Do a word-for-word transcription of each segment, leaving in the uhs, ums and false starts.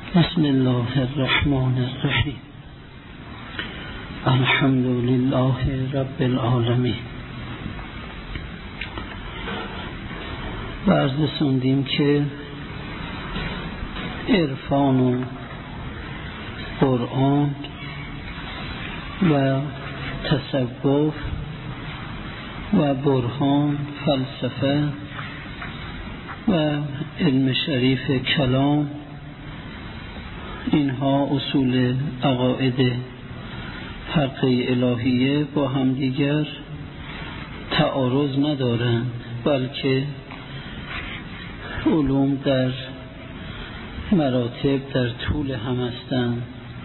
بسم الله الرحمن الرحیم. الحمد لله رب العالمین. عرض سندیم که عرفان و قرآن و تصوف و برهان فلسفه و علم شریف کلام، اینها اصول عقاید حق الهیه با هم دیگر تعارض ندارند، بلکه علوم در مراتب در طول هم هستند.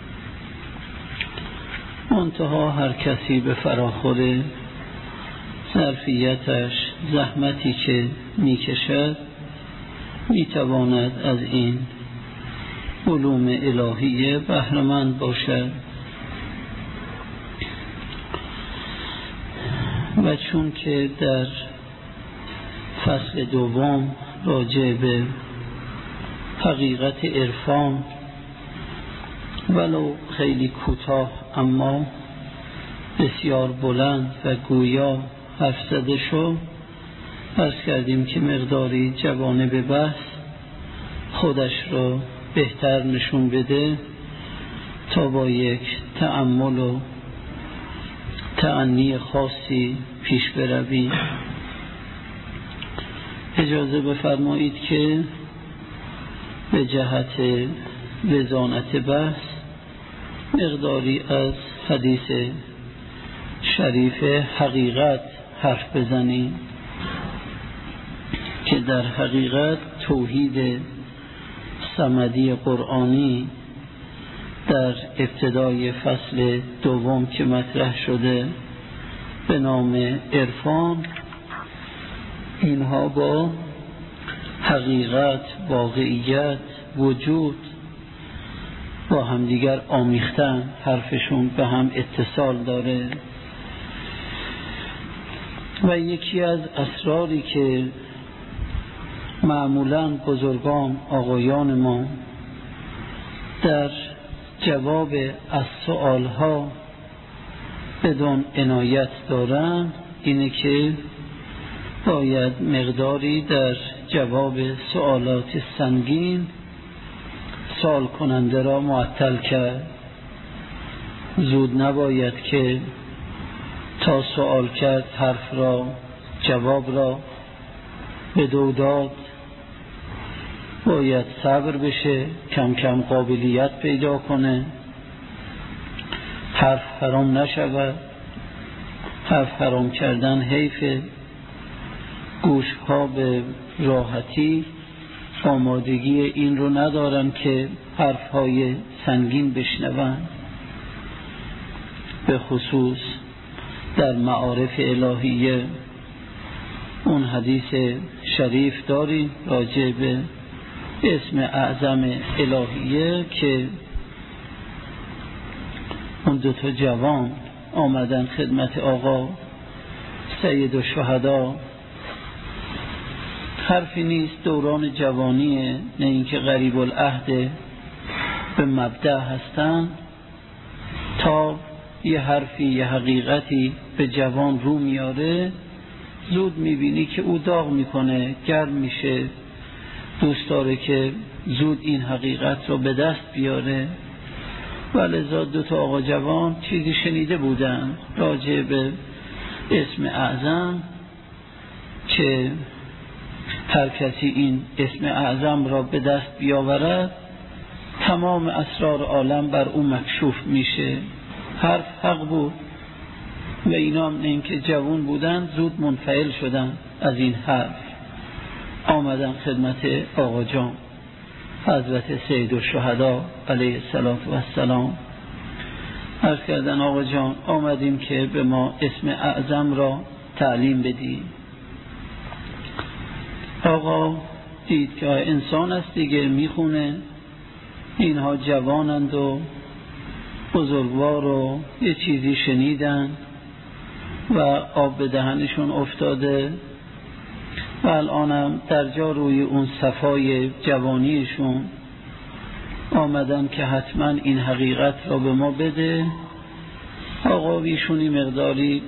منتها هر کسی به فراخور ظرفیتش زحمتی که میکشد میتواند از این علوم الهیه بهره‌مند باشد. و چون که در فصل دوم راجع به حقیقت عرفان ولو خیلی کوتاه اما بسیار بلند و گویا حرف زده شد، عرض کردیم که مقداری جوانب بحث خودش را بهتر نشون بده تا با یک تأمل و تأنی خاصی پیش برویم. اجازه بفرمایید که به جهت وزانت بحث مقداری از حدیث شریف حقیقت حرف بزنیم که در حقیقت توحید صمدی قرآنی در ابتدای فصل دوم که مطرح شده به نام عرفان، اینها با حقیقت، واقعیت، وجود با همدیگر آمیختن، حرفشون به هم اتصال داره. و یکی از اسراری که معمولاً بزرگان آقایان ما در جواب از سؤالها بدون عنایت دارن اینه که باید مقداری در جواب سؤالات سنگین سوال کننده را معطل کرد. زود نباید که تا سوال کرد حرف را جواب را به دو داد، باید صبر بشه، کم کم قابلیت پیدا کنه، حرف حرام نشود. حرف حرام کردن حیفه. گوش ها به راحتی آمادگی این رو ندارن که حرف های سنگین بشنون. به خصوص در معارف الهیه اون حدیث شریف داریم راجع به اسم اعظم الهیه که اون دوتا جوان آمدن خدمت آقا سید الشهدا. حرفی نیست، دوران جوانیه، نه اینکه غریب العهد به مبدأ هستن. تا یه حرفی یه حقیقتی به جوان رو میاره، زود میبینی که او داغ میکنه، گرم میشه، دوست داره که زود این حقیقت رو به دست بیاره. ولذا دو تا آقا جوان چیزی شنیده بودن راجع به اسم اعظم که هر کسی این اسم اعظم را به دست بیاورد تمام اسرار عالم بر او مکشوف میشه. حرف حق بود و اینا هم این که جوان بودن زود منفعل شدن از این حرف، آمدن خدمت آقا جان حضرت سید الشهدا علیه السلام. عرض کردن آقا جان آمدیم که به ما اسم اعظم را تعلیم بدی. آقا دید که انسان است دیگه، میخونه، اینها جوانند و بزرگوار و یه چیزی شنیدن و آب به دهنشون افتاده و الانم در جا روی اون صفای جوانیشون آمدم که حتما این حقیقت را به ما بده. آقا بیشونی مقداری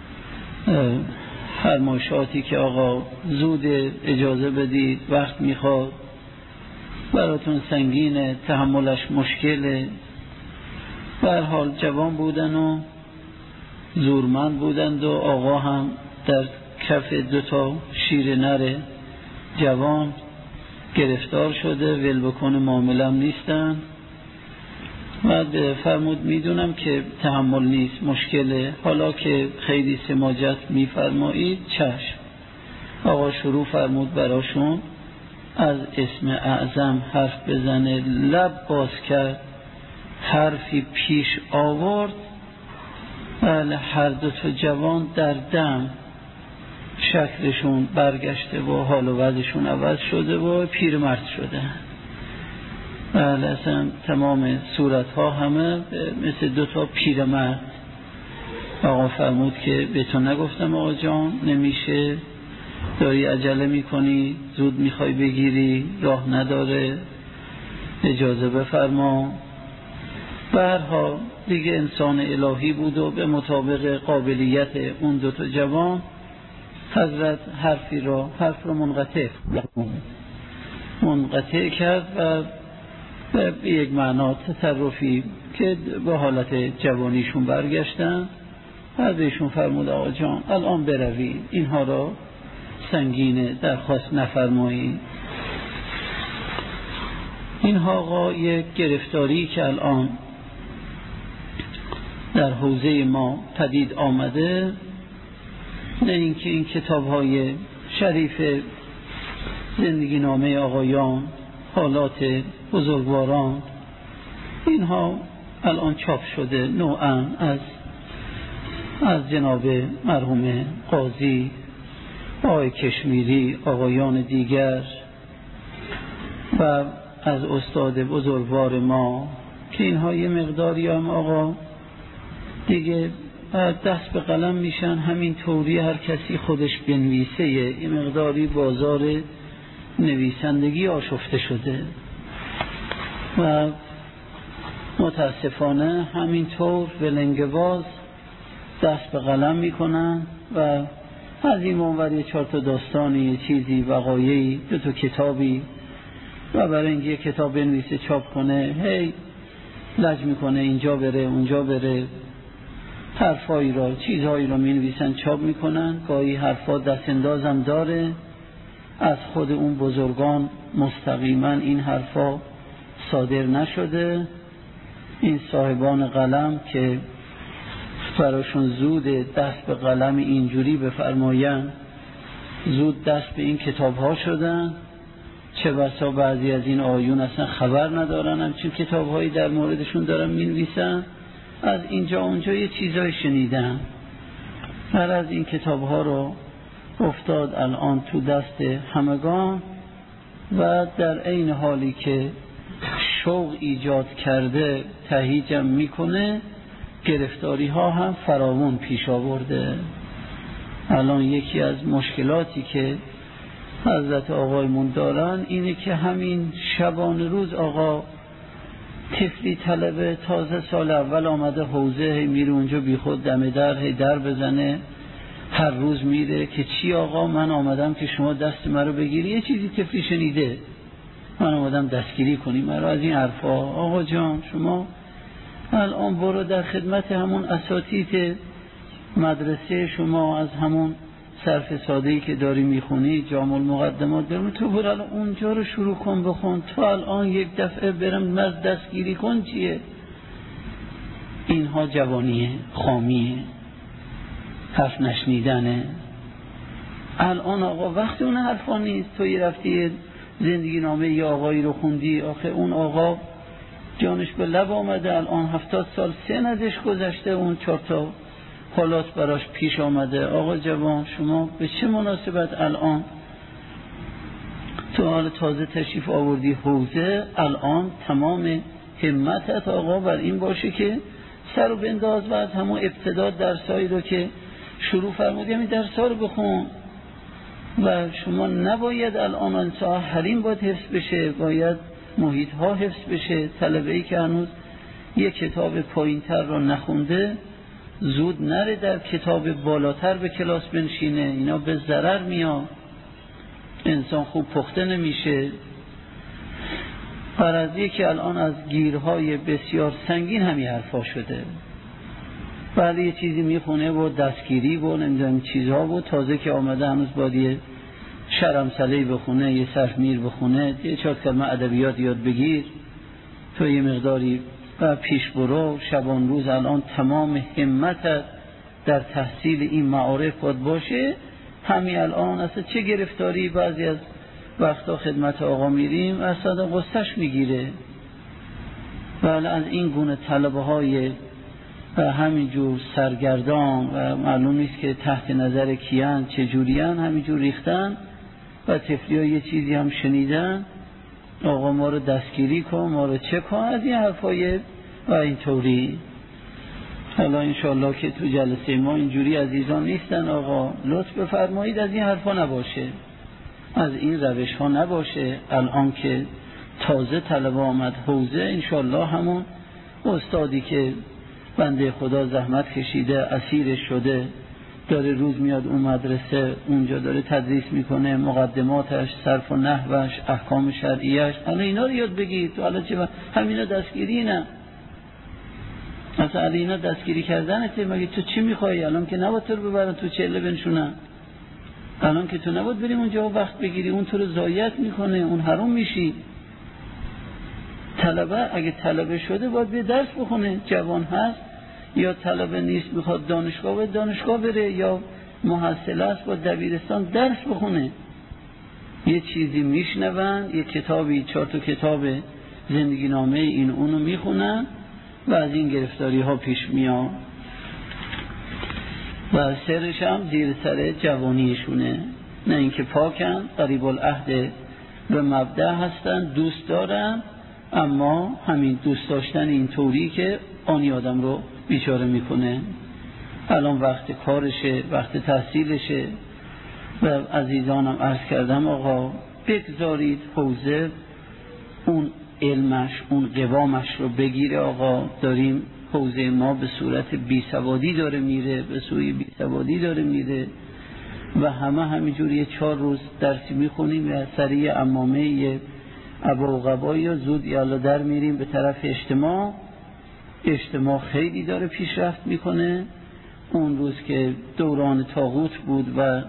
فرمایشاتی که آقا زود اجازه بدید، وقت میخواد، براتون سنگینه، تحملش مشکله. به هر حال جوان بودن و زورمند بودند و آقا هم در کف دوتا شیر نر جوان گرفتار شده، ول بکن معاملم نیستن. بعد فرمود میدونم که تحمل نیست، مشکله، حالا که خیلی سماجت میفرمایید چشم. آقا شروع فرمود براشون از اسم اعظم حرف بزنه، لب باز کرد، حرفی پیش آورد. بله هر دو تا جوان در دم شکلشون برگشته و حال و وضعشون عوض شده و پیرمرد شده. بله اصلا تمام صورتها همه مثل دوتا پیرمرد. آقا فرمود که به تو نگفتم آقا جان نمیشه، داری عجله میکنی، زود میخوای بگیری، راه نداره، اجازه بفرما. به هر حال دیگه انسان الهی بود و به مطابق قابلیت اون دوتا جوان حضرت حرفی را حرف را منقطع منقطع کرد و به یک معنا تصرفی که به حالت جوانیشون برگشتن. حضرتشون فرمود آقا جان الان بروی، اینها را سنگینه، درخواست نفرمایی. اینها آقا یک گرفتاری که الان در حوزه ما پدید آمده، نه اینکه این کتاب‌های شریف زندگی نامه آقایان، حالات بزرگواران، اینها الان چاپ شده نوعاً از از جناب مرحوم قاضی، آقای کشمیری، آقایان دیگر و از استاد بزرگوار ما که اینها یه مقداری هم آقا دیگه دست به قلم میشن، همین طوری هر کسی خودش بنویسه، یه مقداری بازار نویسندگی آشفته شده و متاسفانه همین طور ولنگواز دست به قلم میکنن و از این منور یه چهار تا داستانی، چیزی، وقایعی، دو تا کتابی و برای اینکه یه کتاب بنویسه چاپ کنه هی لج میکنه، اینجا بره اونجا بره، حرفایی را چیزهایی را می نویسن چاپ میکنن. گاهی حرفا دست اندازم داره از خود اون بزرگان، مستقیما این حرفا صادر نشده. این صاحبان قلم که براشون زود دست به قلم اینجوری بفرماین، زود دست به این کتاب ها شدن. چه بسا بعضی از این آیون اصلا خبر ندارن همچین کتاب هایی در موردشون دارن می نویسن، از اینجا اونجا یه چیزای شنیدن. هر از این کتاب ها رو افتاد الان تو دست همگان و در عین حالی که شوق ایجاد کرده تهیجم میکنه، گرفتاری ها هم فراوان پیش آورده. الان یکی از مشکلاتی که حضرت آقایمون دارن اینه که همین شبان روز آقا طفلی طلبه تازه سال اول آمده حوزه، هی میره اونجا بی خود دم در هی در بزنه، هر روز میره که چی آقا من آمدم که شما دست مرا بگیری، یه چیزی طفلی شنیده، من آمدم دستگیری کنی مرا از این حرفا. آقا جان شما الان برو در خدمت همون اساتید مدرسه شما، از همون صرف ساده‌ای که داری میخونی، جامع المقدمات، برم تو برو الان اونجا رو شروع کن بخون. تو الان یک دفعه برم مرد دستگیری کن چیه؟ اینها جوانیه، خامیه، حرف نشنیدنه. الان آقا وقتی اون حرفا نیست. تو یه رفتی زندگی نامه یه آقایی رو خوندی، آخه اون آقا جانش به لب آمده، الان هفتاد سال سن ازش گذشته، اون چهار تا حالات براش پیش آمده. آقا جوان شما به چه مناسبت الان تو حال تازه تشریف آوردی حوزه، الان تمام همتت آقا بر این باشه که سر و بنداز و از همون ابتدا درسایی رو که شروع فرمودی همین درسا رو بخون. و شما نباید الان انصاح حریم باید حفظ بشه، باید محیط ها حفظ بشه. طلبه‌ای که هنوز یک کتاب پایین‌تر رو نخونده زود نره در کتاب بالاتر به کلاس بنشینه، اینا به ضرر میاد، انسان خوب پخته نمیشه. فرضیه که الان از گیرهای بسیار سنگین همین حرفا شده، ولی یه چیزی میخونه و دستگیری و نمیدونم چیزها و تازه که آمده هنوز باید یه شرمسلهی بخونه، یه سرمیر بخونه، یه چهار کلمه ادبیات یاد بگیر تو یه مقداری و پیش برو. شبان روز الان تمام همتت در تحصیل این معارف باید باشه. همین الان اصلا چه گرفتاری بعضی از وقتا خدمت آقا میریم اصلا غصهش میگیره، ولی از این گونه طلبه های و همینجور سرگردان و معلوم نیست که تحت نظر کیان چجوریان همینجور ریختن و طفلی ها یه چیزی هم شنیدن آقا ما رو دستگیری کن، ما رو چه کن، از این حرفای و اینطوری. حالا انشاءالله که تو جلسه ما اینجوری عزیزان نیستن، آقا لطف بفرمایید از این حرفا نباشه، از این روش ها نباشه. الان که تازه طلبه آمد حوزه، انشاءالله همون استادی که بنده خدا زحمت کشیده اسیر شده داره روز میاد اون مدرسه اونجا داره تدریس میکنه، مقدماتش، صرف و نحوش، احکام شرعیش، حالا اینا رو یاد بگیر. تو حالا چه همینا دستگیری نه، اصلا اینا دستگیری کردنته. مگه تو چی میخوایی؟ الان که نباید تو رو ببرن تو چله بنشونن، الان که تو نباید بریم اونجا وقت بگیری، اون تو رو ضایعت میکنه، اون حرام میشی. طلبه اگه طلبه شده باید به درس بخونه، جوان هست یا طلبه نیست میخواد دانشگاه و دانشگاه بره، یا محصله است با دبیرستان درس بخونه. یه چیزی میشنون، یه کتابی، چهار تا کتاب زندگی نامه این اونو میخونن و از این گرفتاری ها پیش میاد و سرش هم زیر سر جوانیشونه. نه اینکه پاکن، قریب العهد به مبدأ هستن، دوست دارن، اما همین دوست داشتن این طوری که آنی آدم رو بیچاره میکنه. الان وقت کارشه، وقت تحصیلشه و عزیزانم عرض کردم آقا بگذارید حوزه اون علمش، اون قوامش رو بگیره. آقا داریم حوزه ما به صورت بیسوادی داره میره، به سوی بیسوادی داره میره و همه همینجوری یه چهار روز درسی میخونیم و سریع امامه یه ابا و قبایی یا زود یالا در میریم به طرف اجتماع. اجتماع خیلی داره پیشرفت میکنه. اون روز که دوران طاغوت بود و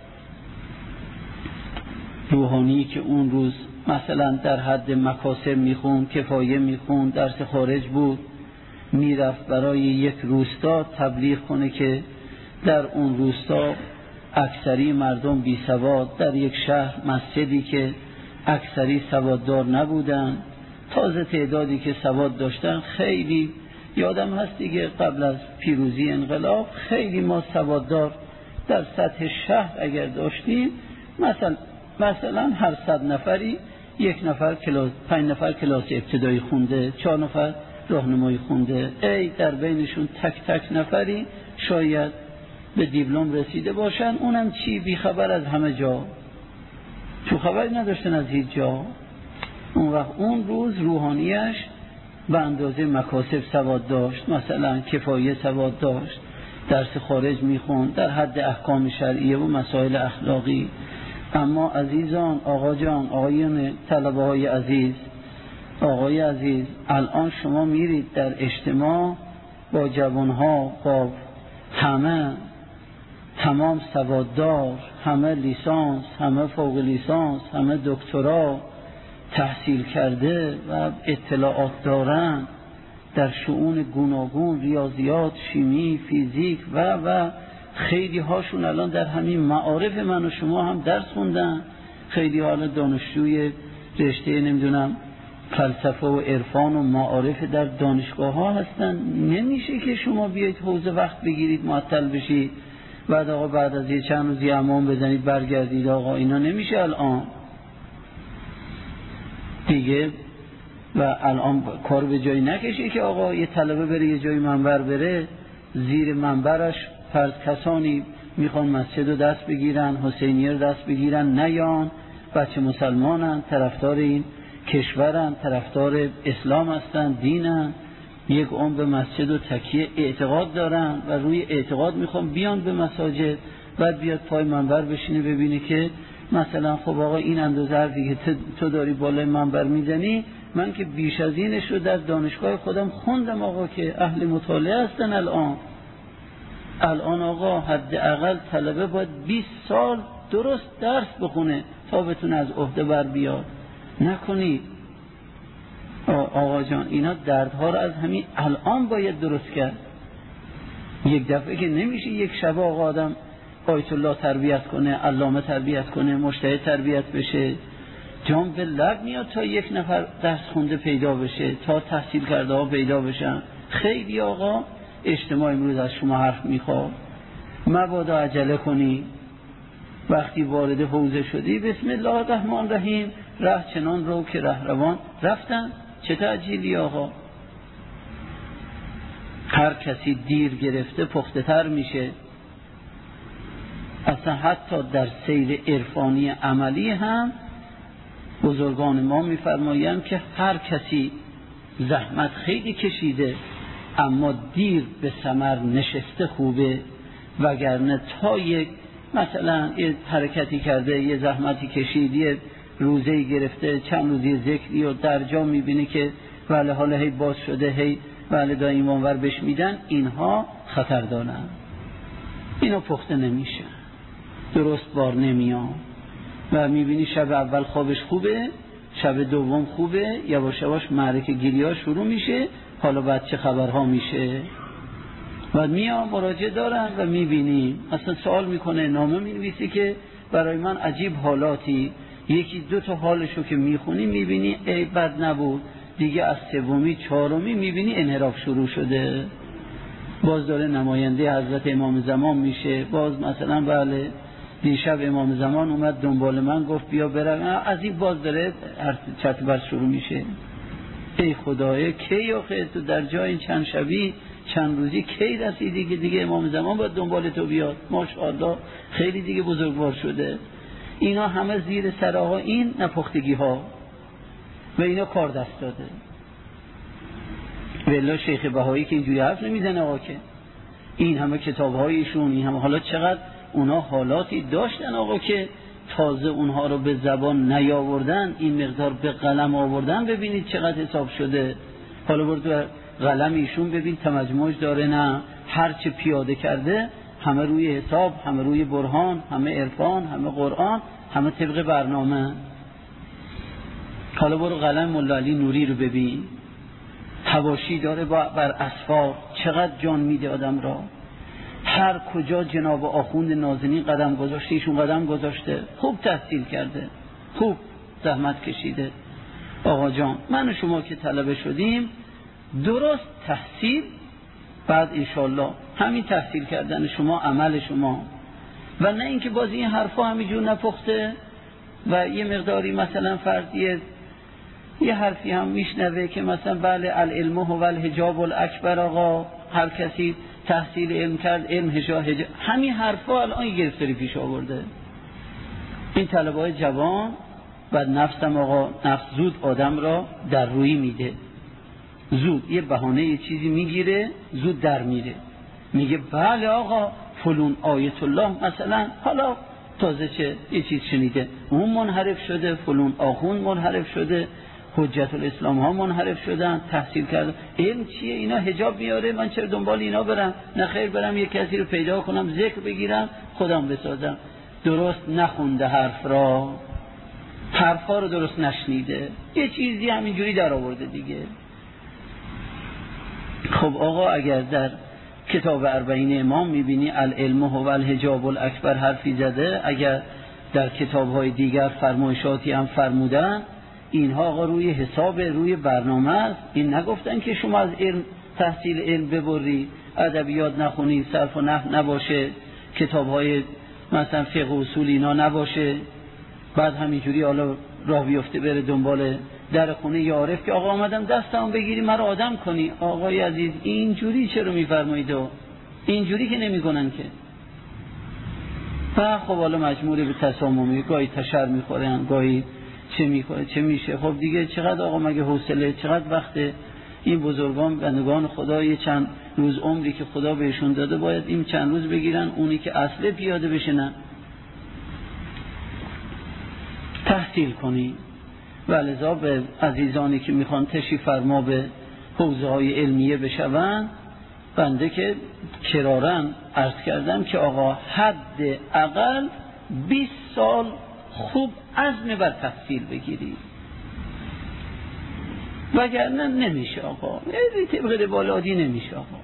روحانی که اون روز مثلا در حد مکاسب میخوند، کفایه میخوند، درس خارج بود، میرفت برای یک روستا تبلیغ کنه که در اون روستا اکثری مردم بی سواد، در یک شهر مسجدی که اکثری سواددار نبودن، تازه تعدادی که سواد داشتن خیلی، یادم هست دیگه قبل از پیروزی انقلاب خیلی ما سواددار در سطح شهر اگر داشتیم، مثلا مثلا هر صد نفری یک نفر کلاس، پنج نفر کلاس ابتدایی خونده، چهار نفر راهنمایی خونده، ای در بینشون تک تک نفری شاید به دیپلم رسیده باشن، اونم چی بیخبر از همه جا، چون خبری نداشتن از هیچ جا. اون وقت اون روز روحانیش به اندازه مکاسب سواد داشت، مثلا کفایه سواد داشت، درس خارج میخوند در حد احکام شرعیه و مسائل اخلاقی. اما عزیزان، آقا جان، آقایان طلبه های عزیز، آقای عزیز، الان شما میرید در اجتماع با جوانها، با همه تمام سواددار، همه لیسانس، همه فوق لیسانس، همه دکترا تحصیل کرده و اطلاعات دارن در شؤون گوناگون، ریاضیات، شیمی، فیزیک و و خیلی هاشون الان در همین معارف من و شما هم درس خوندن، خیلی حالا دانشجوی رشته نمیدونم فلسفه و عرفان و معارف در دانشگاه ها هستن. نمیشه که شما بیایید حوزه وقت بگیرید معطل بشید بعد آقا بعد از یه چند روزی امام بزنید برگردید. آقا اینا نمیشه الان دیگه. و الان کار به جایی نکشه که آقا یه طلبه بره یه جایی منبر بره، زیر منبرش فرض کسانی میخوان مسجد رو دست بگیرن، حسینیه رو دست بگیرن، نیان بچه مسلمانن، طرفدار این کشورن، طرفدار اسلام هستن، دینن، یک عمر به مسجد و تکیه اعتقاد دارن و روی اعتقاد میخوان بیان به مساجد، بعد بیاد پای منبر بشینه ببینه که مثلا خب آقا این اندازه حرفی که تو داری بالای منبر میزنی، من که بیش از اینش رو در دانشگاه خودم خوندم آقا که اهل مطالعه هستن. الان الان آقا حداقل طلبه باید بیست سال درست درس بخونه تا بتونه از عهده بر بیاد. نکنید آقا جان، اینا دردها رو از همین الان باید درست کرد. یک دفعه که نمیشه یک شب آقا آدم آیت الله تربیت کنه، علامه تربیت کنه، مجتهد تربیت بشه. جان به لب میاد تا یک نفر درس خونده پیدا بشه، تا تحصیل کرده ها پیدا بشن. خیلی آقا اجتماع امروز از شما حرف میخواد، مبادا عجله کنی. وقتی وارد حوزه شدی بسم الله الرحمن الرحیم، ره چنان رو که رهروان رفتن. چه تعجیلی آقا؟ هر کسی دیر گرفته پخته تر میشه. اصلا حتی در سیر عرفانی عملی هم بزرگان ما میفرمایند که هر کسی زحمت خیلی کشیده اما دیر به ثمر نشسته خوبه، وگرنه تا یک مثلا یه حرکتی کرده، یه زحمتی کشید، یه روزه‌ای گرفته، چند روزی ذکری و در جا میبینه که ولی حالا هی باز شده، هی ولی دا ایمانور بش میدن، اینها خطر دارن. اینا پخته نمیشه، درست بار نمیان و میبینی شب اول خوابش خوبه، شب دوم خوبه، یواش یواش معرکه گیری ها شروع میشه. حالا بعد چه خبرها میشه؟ بعد میان مراجعه دارن و میبینیم اصلا سوال میکنه، نامه مینویسی که برای من عجیب حالاتی، یکی دو تا حالشو که میخونی میبینی ای بد نبود، دیگه از سومی چهارمی میبینی انحراف شروع شده. باز داره نماینده حضرت امام زمان میشه، باز مثلا بله دیشب امام زمان اومد دنبال من گفت بیا برم، از این باز داره چت بر شروع میشه. ای خدای کی آخه تو در جای چند شبی چند روزی کی رسیدی که دیگه امام زمان باید دنبال تو بیاد؟ ماشاءالله خیلی دیگه بزرگوار شده. اینا همه زیر سر آقا این نپختگی ها و اینا کار دست داده. والله شیخ بهایی که اینجوری حرف نمیزنه آقا، که این همه کتاب هایشون، این همه حالا چقدر اونا حالاتی داشتن آقا که تازه اونها رو به زبان نیاوردن، این مقدار به قلم آوردن. ببینید چقدر حساب شده. حالا برد قلم ایشون ببین تمجموج داره، نه هر چه پیاده کرده همه روی حساب، همه روی برهان، همه عرفان، همه قرآن، همه طبق برنامه. حالا برو قلم مولا علی نوری رو ببین، حواشی داره بر اسفار، چقدر جان میده آدم را. هر کجا جناب آخوند نازنین قدم گذاشته ایشون قدم گذاشته، خوب تحصیل کرده، خوب زحمت کشیده. آقا جان من و شما که طلبه شدیم درست تحصیل، بعد انشالله همین تحصیل کردن شما عمل شما، و نه اینکه باز این حرفا همینجور نپخته و یه مقداری مثلا فردیه یه حرفی هم میشنوه که مثلا بله العلم هو الحجاب الاکبر، آقا هر کسی تحصیل علم کرد علم حجاب، همین حرفا الان گرفتاری پیش آورده. این طلبه‌های جوان بعد نفسم آقا، نفس زود آدم را در روی میده، زود یه بهانه یه چیزی میگیره زود در میره، میگه بله آقا فلون آیت الله مثلا، حالا تازه چه یه چیز شنیده اون منحرف شده، فلون آخوند منحرف شده، حجت الاسلام ها منحرف شدن، تحصیل کردن. علم چیه؟ اینا حجاب میاره، من چرا دنبال اینا برم؟ نه خیر، برم یه کسی رو پیدا کنم ذکر بگیرم خودم بسازم. درست نخونده حرف را، حرفا رو درست نشنیده، یه چیزی همینجوری در آورده دیگه. خب آقا اگر در کتاب اربعین امام میبینی العلم هو الحجاب الاکبر حرفی زده، اگر در کتاب‌های دیگر فرمایشاتی هم فرمودن، اینها آقا روی حساب، روی برنامه است. این نگفتن که شما از علم تحصیل علم ببری، ادبیات نخونی، صرف و نحو نباشه، کتاب‌های مثلا فقه و اصول اینا نباشه، بعد همینجوری حالا راه بیفته بره دنبال در خونه یارف که آقا آمدم دستم بگیری مرا آدم کنی. آقای عزیز اینجوری چرا میفرمایید؟ اینجوری که نمی‌کنن که. و خب حالا مجبوره به تساممی، گاهی تشر میخورن، گاهی چه میکنه چه میشه. خب دیگه چقدر آقا مگه حوصله، چقدر وقت این بزرگان بندگان خدا یه چند روز عمری که خدا بهشون داده باید این چند روز بگیرن، اونی که اصله پیاده بشنن. تحصیل کنی. ولذا به عزیزانی که میخوان تشریف فرما به حوزه های علمیه بشون، بنده که کرارن عرض کردم که آقا حد اقل بیست سال خوب عزم بر تحصیل بگیری، وگرنه نمیشه آقا، طبق بالادی نمیشه آقا،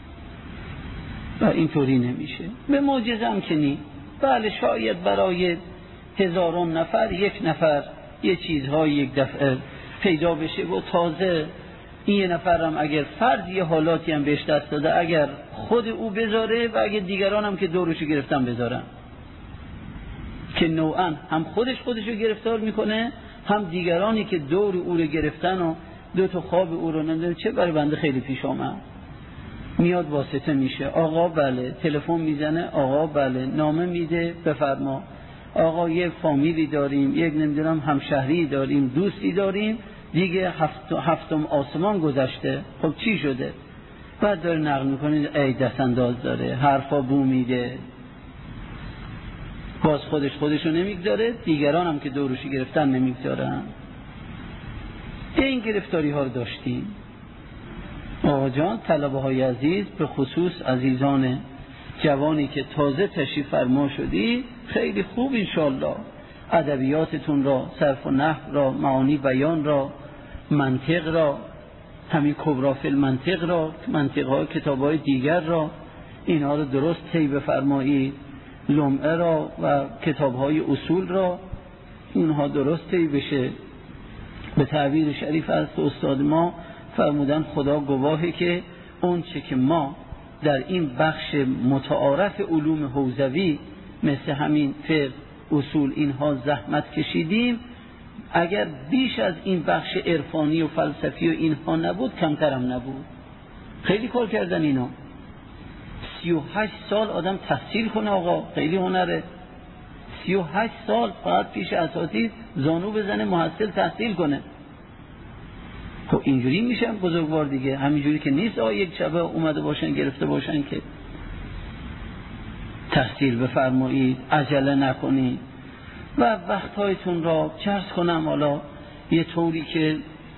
و اینطوری نمیشه. به معجزه هم که نی. بله شاید برای هزاران نفر یک نفر یه چیزهای یک دفعه پیدا بشه و تازه این یه نفر هم اگر فرض یه حالاتی هم بهش دست داده، اگر خود او بذاره و اگر دیگران هم که دورشو گرفتن بذارن، که نوعا هم خودش خودشو گرفتار میکنه، هم دیگرانی که دور او رو گرفتن و دو تا خواب او رو نمیدونه چه برای بنده خیلی پیش آمد. میاد واسطه میشه، آقا بله، تلفن میزنه، آقا بله، نامه میده، بفرما آقا یه فامیلی داریم، یک نمیدونم همشهری داریم، دوستی داریم، دیگه هفت هفتم آسمان گذشته. خب چی شده؟ بعد داره نقل میکنه ای دست انداز داره، حرفا بو میده، باز خودش خودشو نمیگذاره، دیگران هم که دورشی گرفتن نمیگذارن. این گرفتاری ها رو داشتیم. آقا جان، طلبه های عزیز، به خصوص عزیزان جوانی که تازه تشریف فرما شدی، خیلی خوب انشالله ادبیاتتون را، صرف و نحو را، معانی بیان را، منطق را، همین کبرا فی المنطق را، منطق ها کتاب های دیگر را، اینها رو درست طی بفرمایید، لمعه را و کتاب های اصول را اینها درست طی بشه. به تعبیر شریف از استاد ما فرمودن خدا گواهی که اون چه که ما در این بخش متعارف علوم حوزوی مثل همین فقه، اصول، اینها زحمت کشیدیم، اگر بیش از این بخش عرفانی و فلسفی و اینها نبود کمترم نبود. خیلی کار کردن اینا. سی و هشت سال آدم تحصیل کنه آقا، خیلی هنره. سی و هشت سال فقط پیش اساتید زانو بزنه، محصل تحصیل کنه. خب اینجوری میشن بزرگوار دیگه، همینجوری که نیست آقا یک شبه اومده باشن گرفته باشن که. تحصیل بفرمایید، عجله نکنید و وقتهایتون را چرس کنم. حالا یه طوری که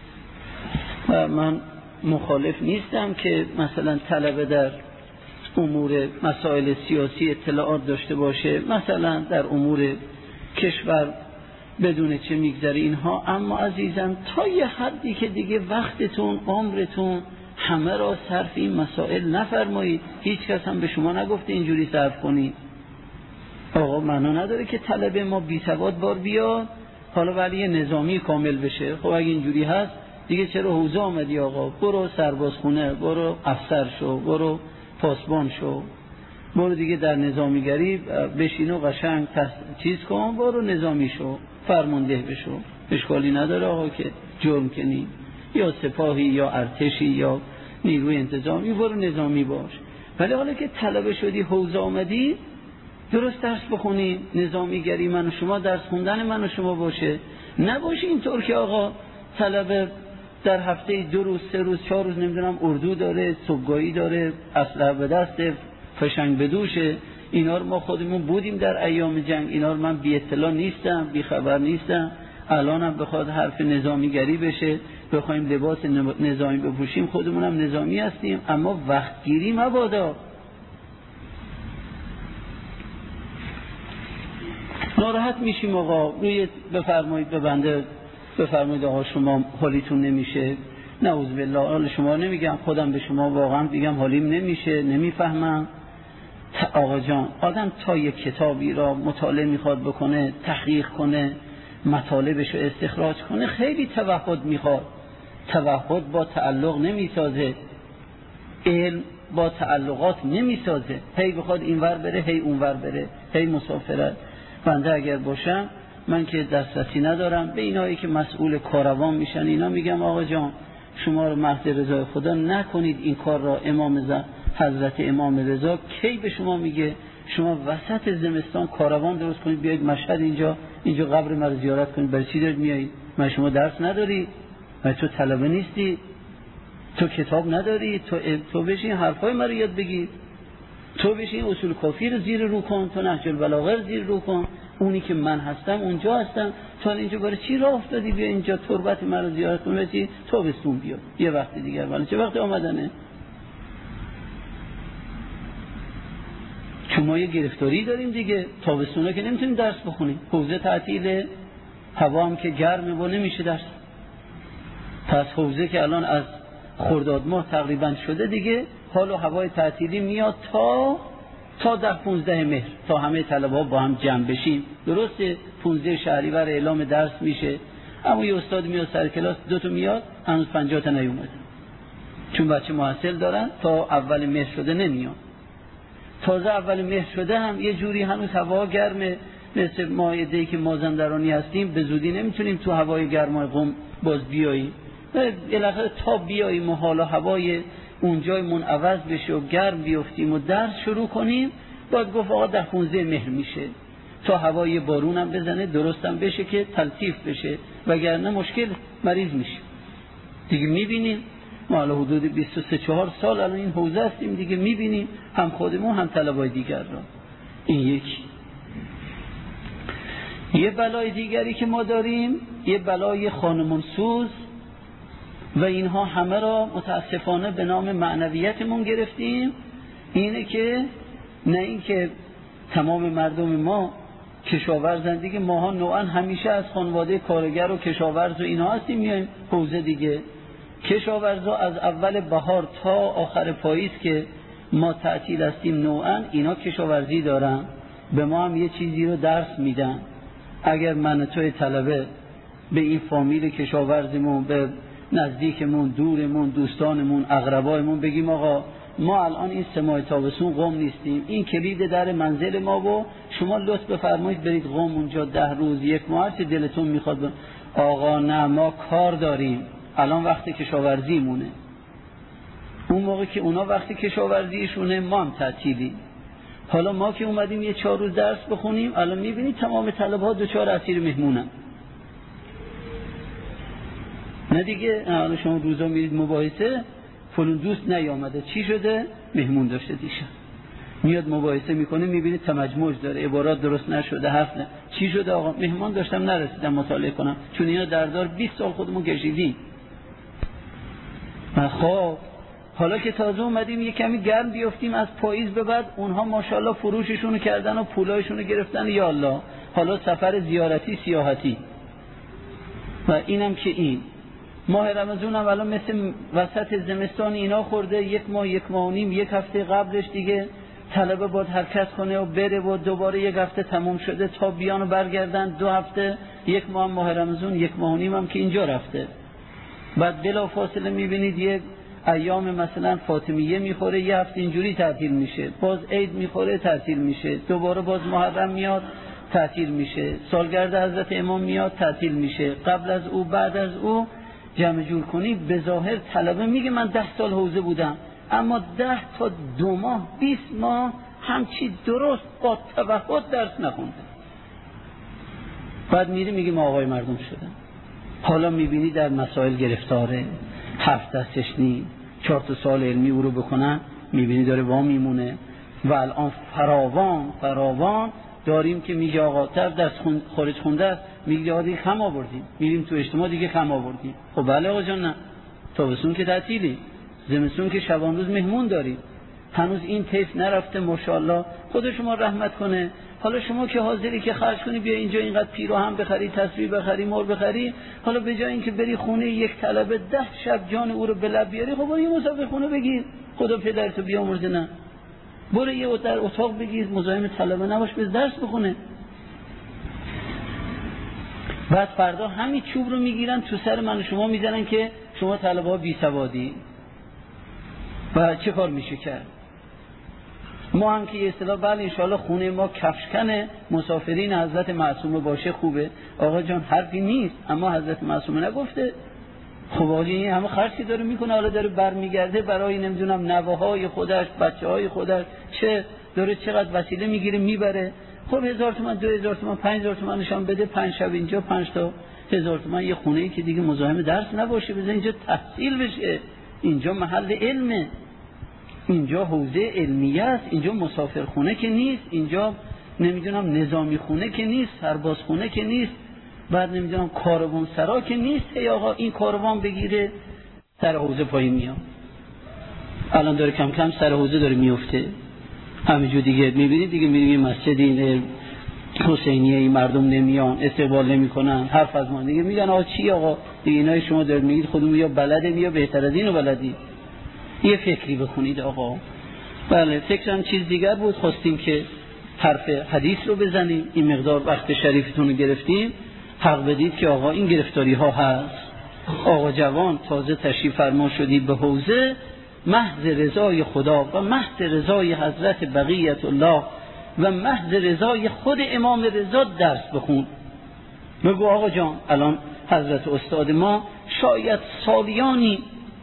من مخالف نیستم که مثلا طلبه در امور مسائل سیاسی اطلاعات داشته باشه، مثلا در امور کشور بدون چه میگذره اینها، اما عزیزم تا یه حدی که دیگه وقتتون، عمرتون همه را صرف این مسائل نفرمایید. هیچ کس هم به شما نگفته اینجوری صرف کنید. آقا معنا نداره که طلبه ما بی سواد بار بیاد حالا ولی یه نظامی کامل بشه. خب اگه اینجوری هست دیگه چرا حوزه آمدی آقا؟ برو سربازخونه، برو افسر شو، برو پاسبان شو، برو دیگه در نظامیگری بشین و قشنگ چیز کن، برو نظامی شو، فرمانده بشو. اشکالی نداره آقا که جرم کنی، یا سپاهی یا ارتشی یا نیروی انتظامی، برو نظامی باش. ولی حالا که طلبه شدی، حوزه آمدی، درست درس بخونی، نظامیگری من و شما، درس خوندن من و شما باشه. نباشه اینطور که آقا طلبه در هفته دو روز، سه روز، چهار روز نمیدونم اردو داره، صبحگاهی داره، اسلحه به دست، فشنگ به دوشه. اینا رو ما خودمون بودیم در ایام جنگ، اینا رو من بی اطلاع نیستم، بی خبر نیستم. الانم بخواد حرف نظامیگری بشه، بخوایم لباس نظامی بپوشیم، خودمونم نظامی هستیم، اما وقتگیری مبادا. ناراحت میشیم آقا، روی بفرمایید به بنده بفرمایید آقا شما حالیتون نمیشه، نعوذ بالله، حال شما نمیگم، خودم به شما واقعا میگم حالیم نمیشه، نمیفهمم. آقا جان، آدم تا یک کتابی را مطالعه میخواد بکنه، تحقیق کنه، مطالبش رو استخراج کنه، خیلی توحد میخواد. توحد با تعلق نمیسازه، علم با تعلقات نمیسازه. هی بخواد اینور بره، هی اونور بره، هی مسافرت. بنده اگر باشم، من که دسترسی ندارم، به اینایی که مسئول کاروان میشن اینا میگم آقا جان شما رو محض رضای خدا نکنید این کار را. امام حضرت امام رضا کی به شما میگه شما وسط زمستان کاروان درست کنید بیاید مشهد اینجا اینجا قبر مرا زیارت کنید، برای چی دارید میایید؟ من شما درس نداری؟ من تو طلبه نیستی؟ تو کتاب نداری؟ تو تو بشین حرفای مرا یاد بگیر، تو بشین اصول کافی رو زیر رو کن، تو نهج البلاغه رو زیر رو کن، اونی که من هستم اونجا هستم، تو اینجا برای چی راه افتادی بیا اینجا تربت مرا زیارت کن؟ بچی تو بستون بیا یه وقت دیگر، ولی چه وقت آمدنه؟ چون ما یه گرفتاری داریم دیگه، تابستونا که نمیتونیم درس بخونیم، حوزه تعطیله، هوا هم که گرمه و نمیشه درس. پس حوزه که الان از خرداد ماه تقریبا شده دیگه، حال و هوای تعطیلی میاد تا تا ده پونزده مهر، تا همه طلبه ها با هم جمع بشیم. درسته پونزده شهریور اعلام درس میشه، اما یه استاد میاد سر کلاس دو تا میاد هنوز پنجاه تا نیومده، چون بچه محصل دارن تا اول مهر شده نمیاد. تازه اول مهر شده هم یه جوری هنوز هوا گرمه، مثل مایده‌ای که مازندرانی هستیم به زودی نمیتونیم تو هوای گرمای قم باز بیاییم، بالاخره تا بیاییم و حالا هوای اونجای منعوض بشه و گرم بیفتیم و درس شروع کنیم، باید گفت آقا ده پونزده مهر میشه، تا هوای بارون هم بزنه درستم بشه که تلطیف بشه، وگرنه مشکل مریض میشه دیگه. میبینیم ما حالا حدود بیست و سه چهار سال الان این حوزه هستیم دیگه، میبینیم هم خودمون هم طلبای دیگر را. این یکی. یه بلای دیگری که ما داریم یه بلای خانمون سوز و اینها همه را متاسفانه به نام معنویتمون گرفتیم. اینه که نه این که تمام مردم ما کشاورزن دیگه، ماها نوعا همیشه از خانواده کارگر و کشاورز و اینا هستیم، میایم حوزه دیگه. کشاورزا از اول بهار تا آخر پاییز که ما تعطیل هستیم نوعا اینا کشاورزی دارن، به ما هم یه چیزی رو درس میدن. اگر من توی طلبه به این فامیل کشاورزمون، به نزدیکمون، دورمون، دوستانمون، اقربایمون بگیم آقا ما الان این سه ماه تابستون قم نیستیم، این کلید در منزل ما و شما لطف بفرمایید برید قم اونجا ده روز یک ماه هر چه دلتون میخواد. آقا نه ما کار داریم، الان وقت کشاورزی مونه. اون موقع که اونا وقت کشاورزیشونه ما هم تعطیلی. حالا ما که اومدیم یه چهار روز درس بخونیم، الان میبینید تمام طلبه ها دوچار اسیر مهمونن. نه دیگه حالا شما روزا میرید مباحثه، فلان دوست نیامده، چی شده؟ مهمون داشته دیشب. میاد مباحثه میکنه میبینید تمجموج داره، عبارات درست نشده، حرف نه. چی شده آقا؟ مهمان داشتم نرسیدم مطالعه کنم، چون اینا دردار بیست سال خودمون کشیدیم. خب حالا که تازه اومدیم یه کمی گرم بیافتیم از پاییز به بعد، اونها ماشاءالله فروششونو کردن و پولایشونو گرفتن، یا الله حالا سفر زیارتی سیاحتی. و اینم که این ماه رمضان هم الان مثل وسط زمستان اینا خورده، یک ماه یک ماه و نیم یک هفته قبلش دیگه طلبه باید حرکت کنه و بره و دوباره یک هفته تموم شده تا بیان و برگردن، دو هفته، یک ماه ماه رمضان، یک ماه و نیم هم که اینجا رفته. بعد بلا فاصله میبینید یک ایام مثلا فاطمیه میخوره یه هفته اینجوری تعطیل میشه، باز عید میخوره تعطیل میشه، دوباره باز محرم میاد تعطیل میشه، سالگرد حضرت امام میاد تعطیل میشه، قبل از او بعد از او جمع جور کنی. به ظاهر طلبه میگه من ده سال حوزه بودم، اما ده تا دو ماه بیست ماه همچی درست با توقع درس نخونده. بعد میری میگه ما آقای مردم شدن. حالا میبینی در مسائل گرفتاره، حرف دستش نی، چهار تا سال علمی او رو بکنن میبینی داره وا میمونه. و الان فراوان فراوان داریم که میگه آقا تر دست خون خارج خونده است، میگه آقا دیگه خم آوردیم، میریم تو اجتماع دیگه خم آوردیم. خب بله آقا جان، نه تابستون که تعطیلی، زمستون که شبان روز مهمون داریم، هنوز این طیف نرفته ماشاءالله، خود شما رحمت کنه. حالا شما که حاضری که خرج کنی بیا اینجا اینقدر پیراهن بخری، تسبیح بخری، مر بخری، حالا به جای اینکه بری خونه یک طلبه ده شب جان او رو به لب بیاری، خب برو یه مسافر خونه بگیر، خدا پدرتو بیامرزه. نه برو یه در اتاق بگیر، مزاحم طلبه نباش، به درس بخونه. بعد فردا همین چوب رو میگیرن تو سر من و شما میزنن که شما طلبه ها بی سوادی. و چه کار میشه کرد؟ ما هم که یه اصطلاح بله انشاءالله خونه ما کفشکنه، مسافرین حضرت معصومه باشه خوبه. آقا جان حرفی نیست، اما حضرت معصومه نگفته. خب آقا این همه خرچی داره میکنه، حالا داره برمیگرده برای نمیدونم نوه‌های خودش، بچه‌های خودش، چه داره چقدر وسیله میگیره میبره. خب هزار تومان، دو هزار تومان، پنج هزار تومان نشان بده، پنج شب اینجا، پنج تا هزار تومان یه خونه ای که دیگه مزاحم درس نباشه، بذار اینجا تحصیل بشه، اینجا محل علمه، اینجا حوزه علمیه است، اینجا مسافر خونه که نیست، اینجا نمیدونم نظامی خونه که نیست، سرباز خونه که نیست، بعد نمیدونم کاروان سرا که نیست. ای آقا این کاروان بگیره سر حوزه پایین میاد. الان داره کم کم سر حوزه داره میفته. همینجور دیگه میبینید دیگه، میبینید مسجد این حسینیه ای مردم نمیان، استقبال نمیکنن، حرف از ما دیگه میگن آقا چی آقا دیگه اینای شما دارید میگید خودمون یا بلده یا بهتر از اینو بلدی. یه فکری بخونید آقا. بله فکرم چیز دیگر بود، خواستیم که حرف حدیث رو بزنیم، این مقدار وقت شریفتون رو گرفتیم، حق بدید که آقا این گرفتاری ها هست. آقا جوان تازه تشریف فرما شدید به حوزه، محض رضای خدا و محض رضای حضرت بقیت الله و محض رضای خود امام رضا درس بخون. بگو آقا جان الان حضرت استاد ما شاید سالیانی،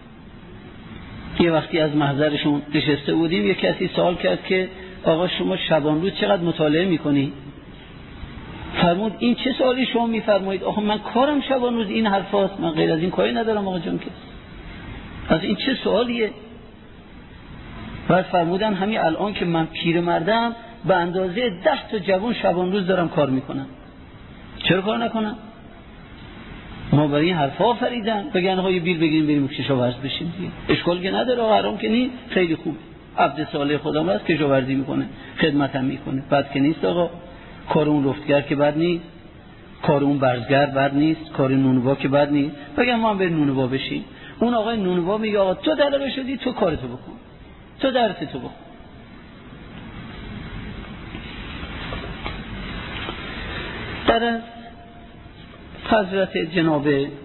یه وقتی از محضرشون نشسته بودیم، یه کسی سوال کرد که آقا شما شبان روز چقدر مطالعه میکنی؟ فرمود این چه سوالی شما میفرمایید؟ آخه من کارم شبان روز این حرفاست، من غیر از این کاری ندارم آقا جان. که از این چه سوالیه؟ بعد فرمودن همین الان که من پیرمردم به اندازه ده تا جوان شبان روز دارم کار میکنم، چرا کار نکنم؟ ما برای این حرفا آفریدن، بگن آقا یه بیل بگیریم بریم کشاورز بشیم دیگه، اشکال که نداره، حرام که نیست، خیلی خوب، عبد صالح خدا هست کشاورزی میکنه، خدمتم میکنه، بد که نیست آقا. کار اون رفتگر که بد نیست، کار اون برزگر بد نیست، کار نونوا که بد نیست، بگن ما هم بریم نونوا بشیم. اون آقای نونوا میگه آقا تو طلبه شدی، تو کارتو بکن، تو درستو بکن. در حضرت جناب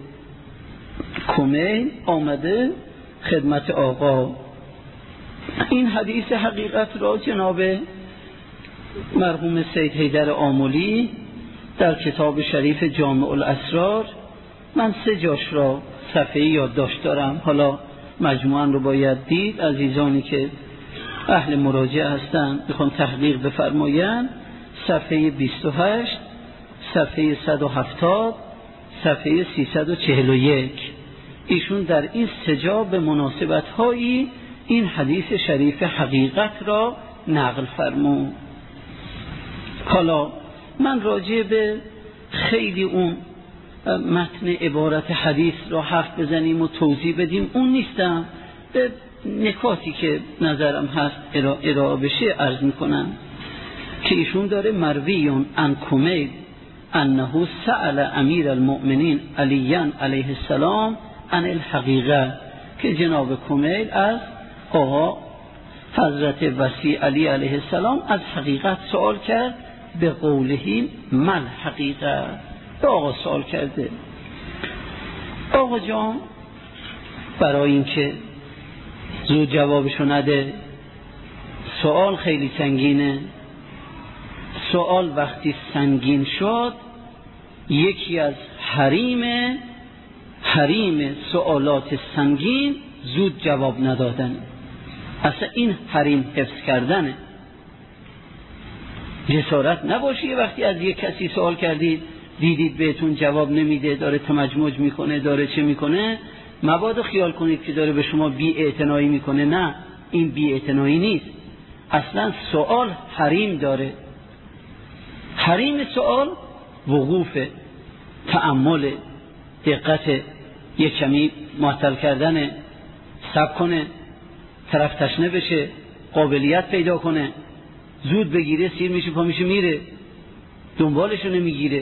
کمیل آمده خدمت آقا این حدیث حقیقت را جناب مرحوم سید حیدر آملی در کتاب شریف جامع الاسرار، من سه جاش را صفحه یادداشت دارم، حالا مجموعاً رو باید دید. عزیزانی که اهل مراجعه هستند میخوام تحقیق بفرمایند. صفحه بیست و هشت، صفحه صد و هفتاد، صفحه سیصد و چهل و یک، ایشون در این سه جا به مناسبت هایی این حدیث شریف حقیقت را نقل فرمود. حالا من راجع به خیلی اون متن عبارت حدیث را حرف بزنیم و توضیح بدیم اون نیستم، به نکاتی که نظرم هست ارائه بشه عرض میکنم که ایشون داره مرویون عن کمیل انه سأل امیر المؤمنین علیان علیه السلام عن الحقیقه، که جناب کمیل از آقا حضرت وسیع علی علیه السلام از حقیقت سوال کرد، به قولهی من حقیقه، به آقا سوال کرده. آقا جان برای اینکه زود جوابشو نده، سوال خیلی سنگینه، سوال وقتی سنگین شد یکی از حریم حریم سوالات سنگین زود جواب ندادن، اصلا این حریم حفظ کردنه. جسارت نباشی وقتی از یک کسی سوال کردید دیدید بهتون جواب نمیده، داره تمجمج میکنه، داره چه میکنه، مبادا خیال کنید که داره به شما بی اعتنایی میکنه. نه، این بی اعتنایی نیست، اصلا سوال حریم داره. حریم سوال وقوف، تأمل، دقت، یک کمی معطل کردن، صبر کنه، طرف تشنه بشه، قابلیت پیدا کنه، زود بگیره، سیر میشه پا میشه میره، دنبالشو نمیگیره.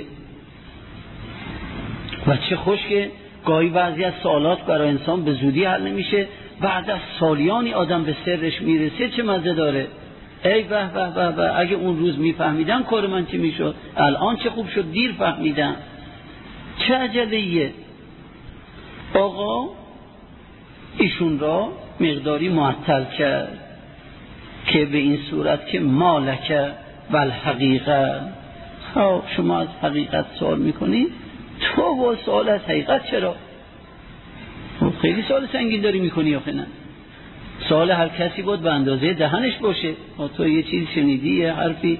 و چه خوش که گاهی بعضی از سوالات برای انسان به زودی حل نمیشه، بعد از سالیانی آدم به سرش میرسه، چه مزه داره. ای به به به به، اگه اون روز میفهمیدم کار من چی میشد، الان چه خوب شد دیر فهمیدم، چه عجله‌ایه. آقا ایشون را مقداری معطل کرد که به این صورت که مالک والحقیقه، شما از حقیقت سوال میکنی، تو با سوال از حقیقت چرا؟ خیلی سوال سنگین داری میکنی آخه. نه، سوال هر کسی بود به اندازه دهنش باشه. تو یه چیز شنیدی، یه حرفی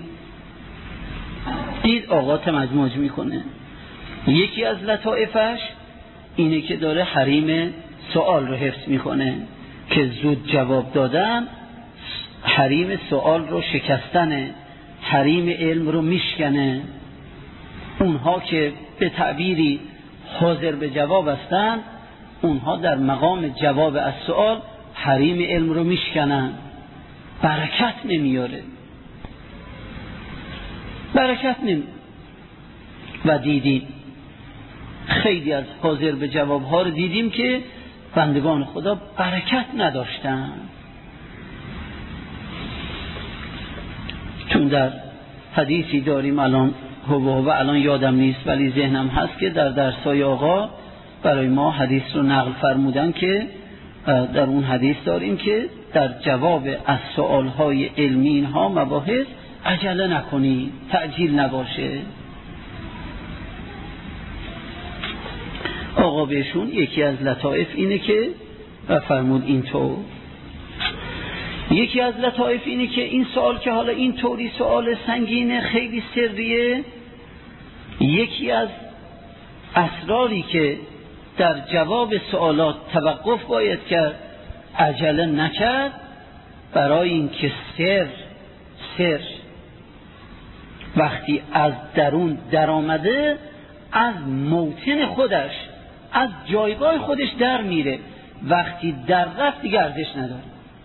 دید، آقا تمجموج میکنه. یکی از لطائفش اینه که داره حریم سوال رو حفظ میکنه، که زود جواب دادن حریم سوال رو شکستنه، حریم علم رو میشکنه. اونها که به تعبیری حاضر به جواب هستن، اونها در مقام جواب از سوال حریم علم رو میشکنن. برکت نمیاره، برکت نمی و دیدیم خیلی از حاضر به جواب ها رو دیدیم که بندگان خدا برکت نداشتن. چون در حدیثی داریم، الان هو الان یادم نیست ولی ذهنم هست که در درسای آقا برای ما حدیث رو نقل فرمودن که در اون حدیث داریم که در جواب از سوالهای علمی اینها مباحث عجله نکنی، تعجیل نباشه. آقا بهشون یکی از لطائف اینه که و فرمود اینطور، یکی از لطائف اینه که این سوال که حالا این طوری سوال سنگینه، خیلی سریه، یکی از اسراری که در جواب سوالات توقف باید کرد، عجله نکرد، برای اینکه سر سر وقتی از درون در آمده از موطن خودش، از جایگاه خودش در میره، وقتی در رفت دیگه ارزش نداره.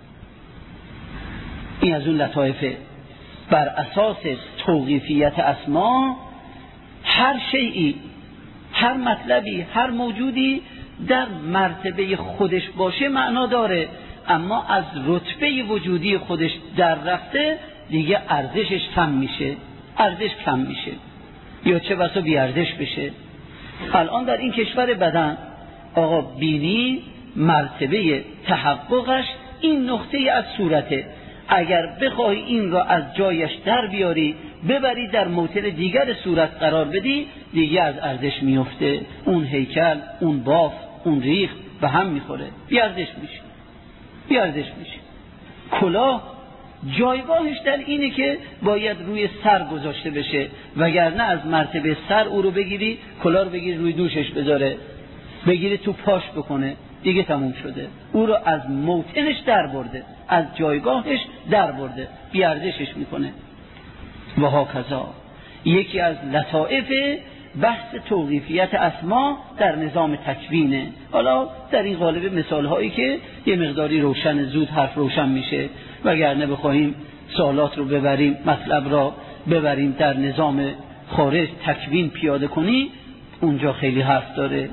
این از اون لطایفه. بر اساس توقیفیت اسما هر شیئی، هر مطلبی، هر موجودی در مرتبه خودش باشه معنا داره، اما از رتبه وجودی خودش در رفته دیگه ارزشش کم میشه، ارزش کم میشه یا چه بسا بی ارزش بشه. الان در این کشور بدن آقا بینی مرتبه تحققش این نقطه از صورته. اگر بخوای این را از جایش در بیاری ببری در موطن دیگر صورت قرار بدی، دیگه از ارزش میفته. اون هیکل، اون باف، اون ریخ به هم میخوره، بی ارزش میشه، بی ارزش میشه. کلاه جایگاهش در اینه که باید روی سر گذاشته بشه، وگرنه از مرتبه سر او رو بگیری، کلاه رو بگیری روی دوشش بذاره، بگیری تو پاش بکنه، دیگه تموم شده. او رو از موطنش در برده، از جایگاهش در برده، بی ارزشش میکنه. و هاکذا یکی از لطائف بحث توقیفیت اسما در نظام تکوینه. حالا در این قالب مثال هایی که یه مقداری روشن، زود حرف روشن میشه، وگرنه بخواهیم سوالات رو ببریم، مطلب را ببریم در نظام خارج تکوین پیاده کنی، اونجا خیلی حرف داره.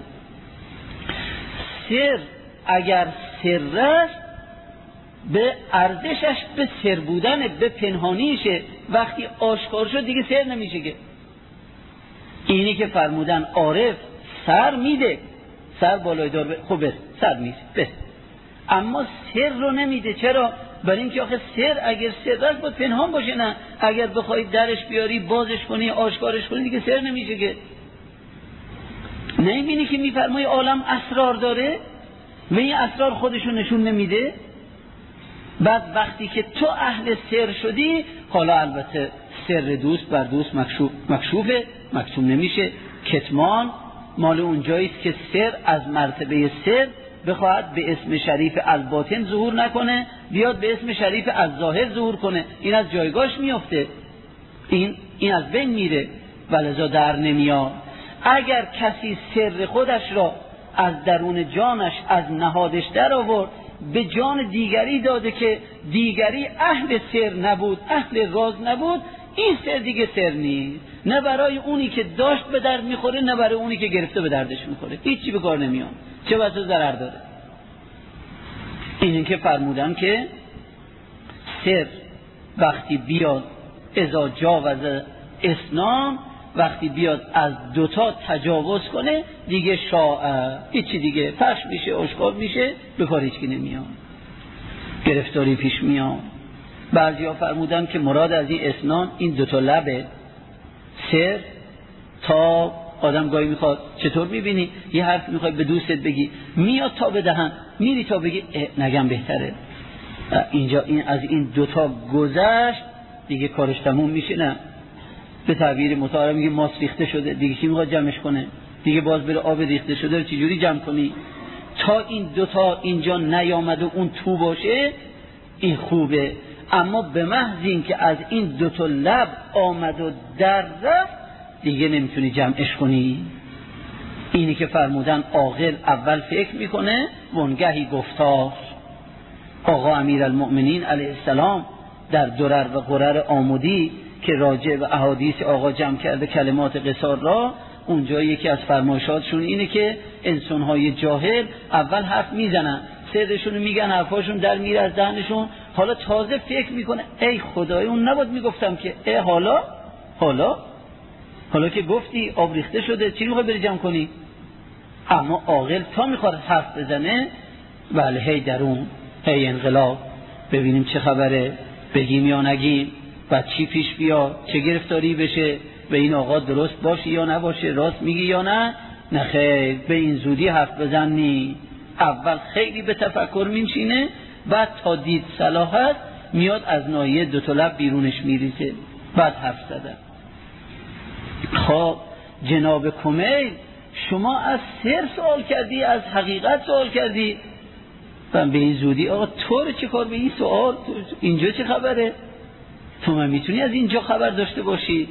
سر اگر سر است، به ارزشش به سر بودن، به پنهانیشه. وقتی آشکار شد دیگه سر نمیشه. که اینی که فرمودن عارف سر میده، سر بالای دار خوبه، سر میده بس، اما سر رو نمیده. چرا؟ برای اینکه آخه سر اگر سر است باید پنهان باشه. نه اگر بخوای درش بیاری، بازش کنی، آشکارش کنی، دیگه سر نمیشه. که نمیبینی که میفرمای عالم اسرار داره و این اسرار خودشو نشون نمیده؟ بعد وقتی که تو اهل سر شدی، حالا البته سر دوست بر دوست مکشوف مکشوفه، مکتوم نمیشه. کتمان مال اونجاییست که سر از مرتبه سر بخواهد به اسم شریف الباطن ظهور نکنه، بیاد به اسم شریف الظاهر ظهور کنه. این از جایگاهش میفته، این این از بین میره، ولذا در نمیاد. اگر کسی سر خودش را از درون جانش، از نهادش در آورد، به جان دیگری داده که دیگری اهل سر نبود، اهل راز نبود، این سر دیگه سر نیست. نه برای اونی که داشت به درد میخوره، نه برای اونی که گرفته به دردش میخوره، هیچی به کار نمیاد، چه بسا ضرر داره. این که فرمودن که سر وقتی بیاد اذا جاوز اسنان، وقتی بیاد از دوتا تجاوز کنه دیگه شاء، هیچی دیگه پخش میشه، آشکار میشه، به کار هیچکی نمیاد، گرفتاری پیش میاد. بعضیا فرمودن که مراد از این اسنان این دوتا لبه. سر تا آدم گاهی میخواد، چطور میبینی یه حرف میخوای به دوستت بگی، میاد تا به دهن، میری تا بگی نگم بهتره، اینجا این از این دوتا گذشت دیگه کارش تموم میشه. نه به تعبیر متعارف میگه ماس ریخته شده، دیگه کی میخواد جمعش کنه؟ دیگه باز بره آب ریخته شده رو چجوری جمع کنی؟ تا این دوتا اینجا نیامد و اون تو باشه این خوبه، اما به محض این که از این دوتا لب آمد و در رفت دیگه نمیتونی جمعش کنی. اینی که فرمودن عاقل اول فکر میکنه وانگهی گفتار. آقا امیرالمؤمنین علیه السلام در درر و غرر آمودی که راجع به احادیث آقا جمع کرده کلمات قصار را، اونجا یکی از فرمایشاتشون اینه که انسان‌های جاهل اول حرف میزنن، سرشون میگن، حرفاشون در میره از دهنشون، حالا تازه فکر میکنه ای خدای اون نباید میگفتم که، ای حالا حالا حالا که گفتی آب ریخته شده چی میخوای بری جمع کنی؟ اما عاقل تا میخواد حرف بزنه بله هی درون هی انقلاب، ببینیم چه خبره، بگیم یا نگیم، بعد چی پیش بیا، چه گرفتاری بشه، به این آقا درست باشه یا نباشه، راست میگی یا نه؟ نه خیر، به این زودی حرف بزنی. اول خیلی به تفکر میشینه، بعد تا دید صلاحت میاد از ناحیه دو تا لب بیرونش میریزه، بعد حرف زدن. خب جناب کمیل شما از سر سوال کردی، از حقیقت سوال کردی، و به این زودی آقا تو رو چه کار به این سوال، اینجا چه خبره؟ تو من میتونی از اینجا خبر داشته باشی؟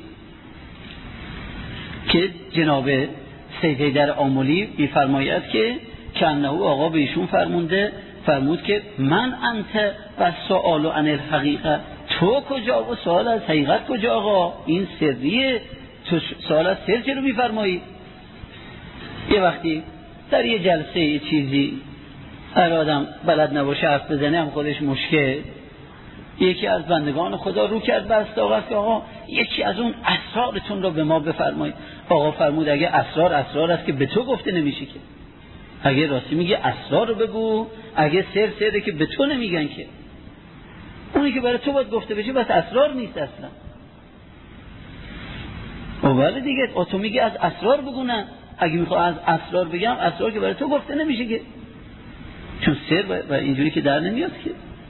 که جناب سید در آملی میفرماید که کنه آقا به ایشون فرمونده، فرمود که من انت و سوال عن الحقیقه، تو کجا و سوال از حقیقت کجا؟ آقا این سریه، تو سوال از سر چرا میفرمایی؟ یه وقتی در یه جلسه یه چیزی هر آدم بلد نباشه حرف بزنه هم خودش مشکل، یکی از بندگان خدا رو کرد به استاقت که آقا یکی از اون اسرارتون رو به ما بفرمایید. آقا فرمود اگه اسرار اسرار است که به تو گفته نمیشه که، اگه راستی میگه اسرار رو بگو، اگه سر سره که به تو نمیگن که، اونی که برای تو باید گفته بشه بس اسرار نیست اصلا. و ولی دیگه تو میگه از اسرار بگو، نه اگه میخواه از اسرار بگم، اسرار که برای تو گفته نمیشه که، چون سر و اینجوری که در نمیاد که.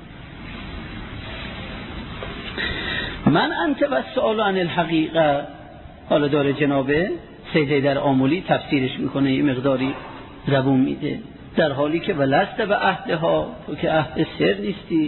من انت و سؤال عن الحقیقه، حالا داره جناب سید در آملی تفسیرش میکنه، یه مقداری زبون میده، در حالی که ولست به عهدها، تو که عهد سر نیستی.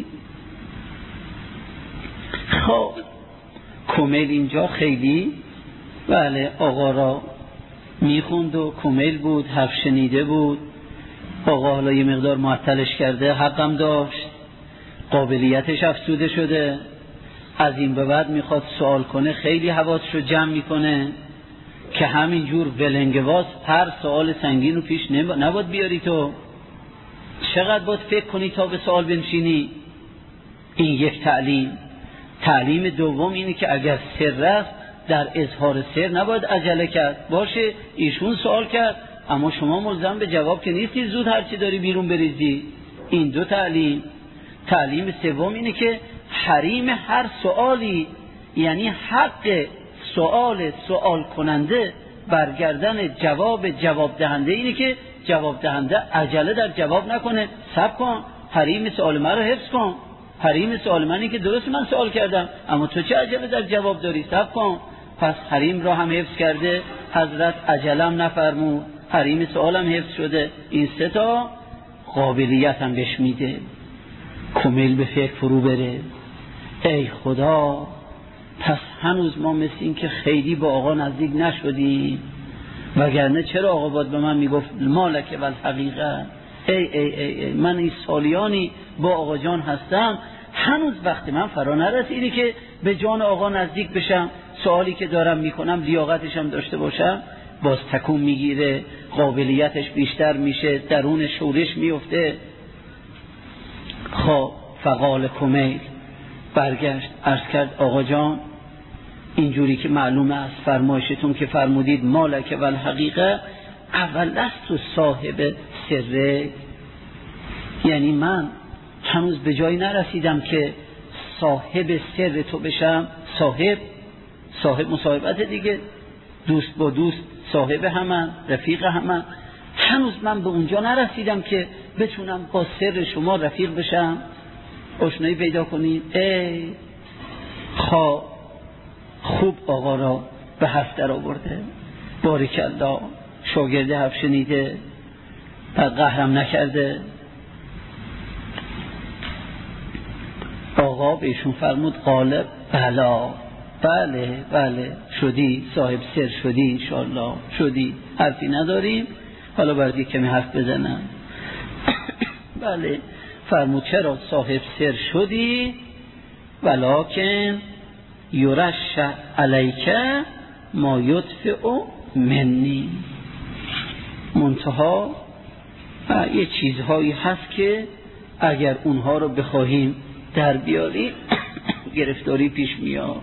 خب کمیل اینجا خیلی بله آقا را میخوند و کمیل بود، حرف شنیده بود، آقا حالا یه مقدار معطلش کرده، حقم داشت، قابلیتش افزوده شده، از این به بعد میخواد سوال کنه، خیلی حواسش رو جمع میکنه که همینجور ولنگواز هر سوال سنگین رو پیش نباید بیاری. تو چقدر باید فکر کنی تا به سوال بنشینی؟ این یک تعلیم. تعلیم دوم اینه که اگر سر است در اظهار سر نباید عجله کرد، باشه ایشون سوال کرد اما شما ملزم به جواب که نیستی زود هرچی داری بیرون بریزی. این دو تعلیم. تعلیم سوم اینه که حریم هر سوالی، یعنی حق سوال سوال کننده برگردن جواب جواب دهنده، اینه که جواب دهنده عجله در جواب نکنه، صبر کن، حریم سوال من رو حفظ کن، حریم سوال منی که درست من سوال کردم اما تو چه عجله در جواب داری، صبر کن. پس حریم را هم حفظ کرده، حضرت عجلم نفرمود، حریم سوالم حفظ شده. این سه تا قابلیت هم بهش میده کمیل به فکر فرو بره. ای خدا، پس هنوز ما مثل این که خیلی با آقا نزدیک نشدیم، وگرنه چرا آقا باید به من میگفت مالک و الحقیقه؟ ای ای ای, ای من این سالیانی با آقا جان هستم، هنوز وقت من فرا نرسیده که به جان آقا نزدیک بشم، سوالی که دارم میکنم لیاقتش هم داشته باشم. باز تکون میگیره، قابلیتش بیشتر میشه، درون شورش میفته. خب فقال کمیل برگشت عرض کرد آقا جان اینجوری که معلومه از فرمایشتون که فرمودید مالک و الحقیقه، اول است تو صاحب سره، یعنی من هنوز به جایی نرسیدم که صاحب سر تو بشم. صاحب صاحب مصاحبت دیگه، دوست با دوست صاحب همن، رفیق همن. هنوز من به اونجا نرسیدم که بتونم با سر شما رفیق بشم. آشنایی پیدا کنید. ای خواه خوب آقا را به حرف در آورده، باریکالله، شاگرد حرف شنیده، بعد قهرم نکرده. آقا بهشون فرمود غالب بلا، بله بله شدی، صاحب سر شدی، انشالله شدی، حرفی نداریم، حالا باید یک کمی حرف بزنم. بله فرمود چرا صاحب سر شدی؟ ولکن یرش علیک ما یدفع منی، منتها یه چیزهایی هست که اگر اونها رو بخواهیم در بیاریم گرفتاری پیش میاد.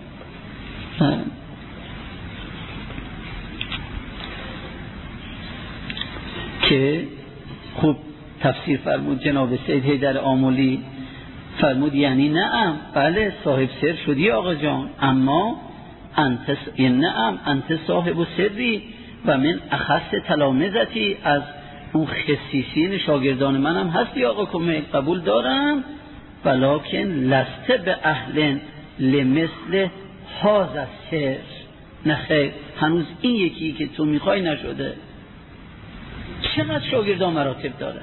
که خوب تفسیر فرمود جناب سید حیدر آملی، فرمود یعنی نعم بله صاحب سر شدی آقا جان، اما انت نعم انت صاحب سری و من اخص تلامذتی، از اون خصیصین شاگردان منم هستی آقا کمیل، قبول دارم، ولکن لست به اهل لمثل هذا السر، نه خیر هنوز این یکی که تو میخوای نشده. چقدر شاگردان مراتب داره،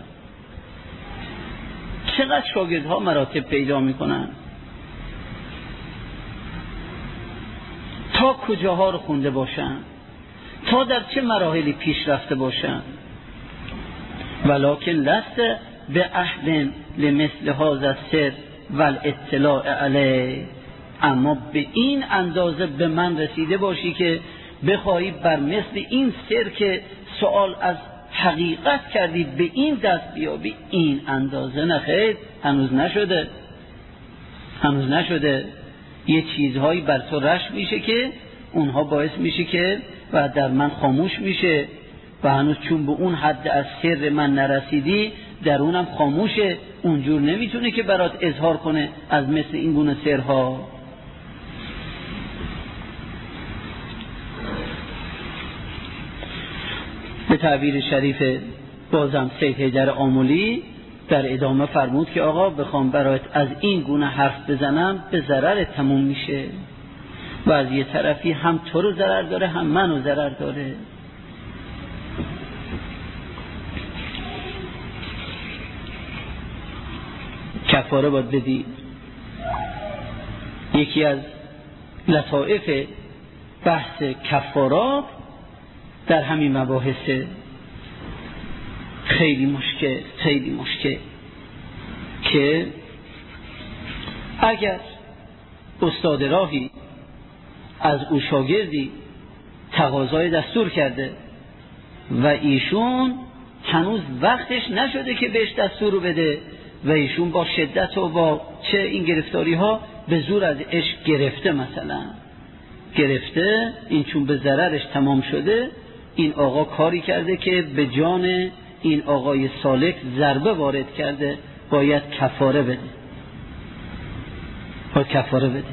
چقدر شاگردها مراتب پیدا میکنن، تا کجاها رو خونده باشن، تا در چه مراحلی پیش رفته باشن. ولکن لست به اهل لمثل هذا السر والاطلاع علیه، اما به این اندازه به من رسیده باشی که بخواهی بر مثل این سر که سوال از حقیقت کردید به این دست بیابی، این اندازه نخیر، هنوز نشده، هنوز نشده. یه چیزهایی بر تو رشک میشه که اونها باعث میشه که و در من خاموش میشه و هنوز چون به اون حد از سر من نرسیدی درونم خاموشه، اونجور نمیتونه که برات اظهار کنه از مثل این گونه سرها. به تعبیر شریف بازم سید حیدر آملی در ادامه فرمود که آقا بخوام برایت از این گونه حرف بزنم به ضرر تموم میشه و از یه طرفی هم تو رو ضرر داره هم منو ضرر داره. کفاره باید بدی. یکی از لطائف بحث کفارات در همین مباحث خیلی مشکل خیلی مشکل که اگر استاد راهی از او شاگردی تقاضای دستور کرده و ایشون هنوز وقتش نشده که بهش دستور رو بده و ایشون با شدت و با چه این گرفتاری ها به زور از عشق گرفته، مثلا گرفته، این چون به ضررش تمام شده، این آقا کاری کرده که به جان این آقای سالک ضربه وارد کرده، باید کفاره بده، باید کفاره بده.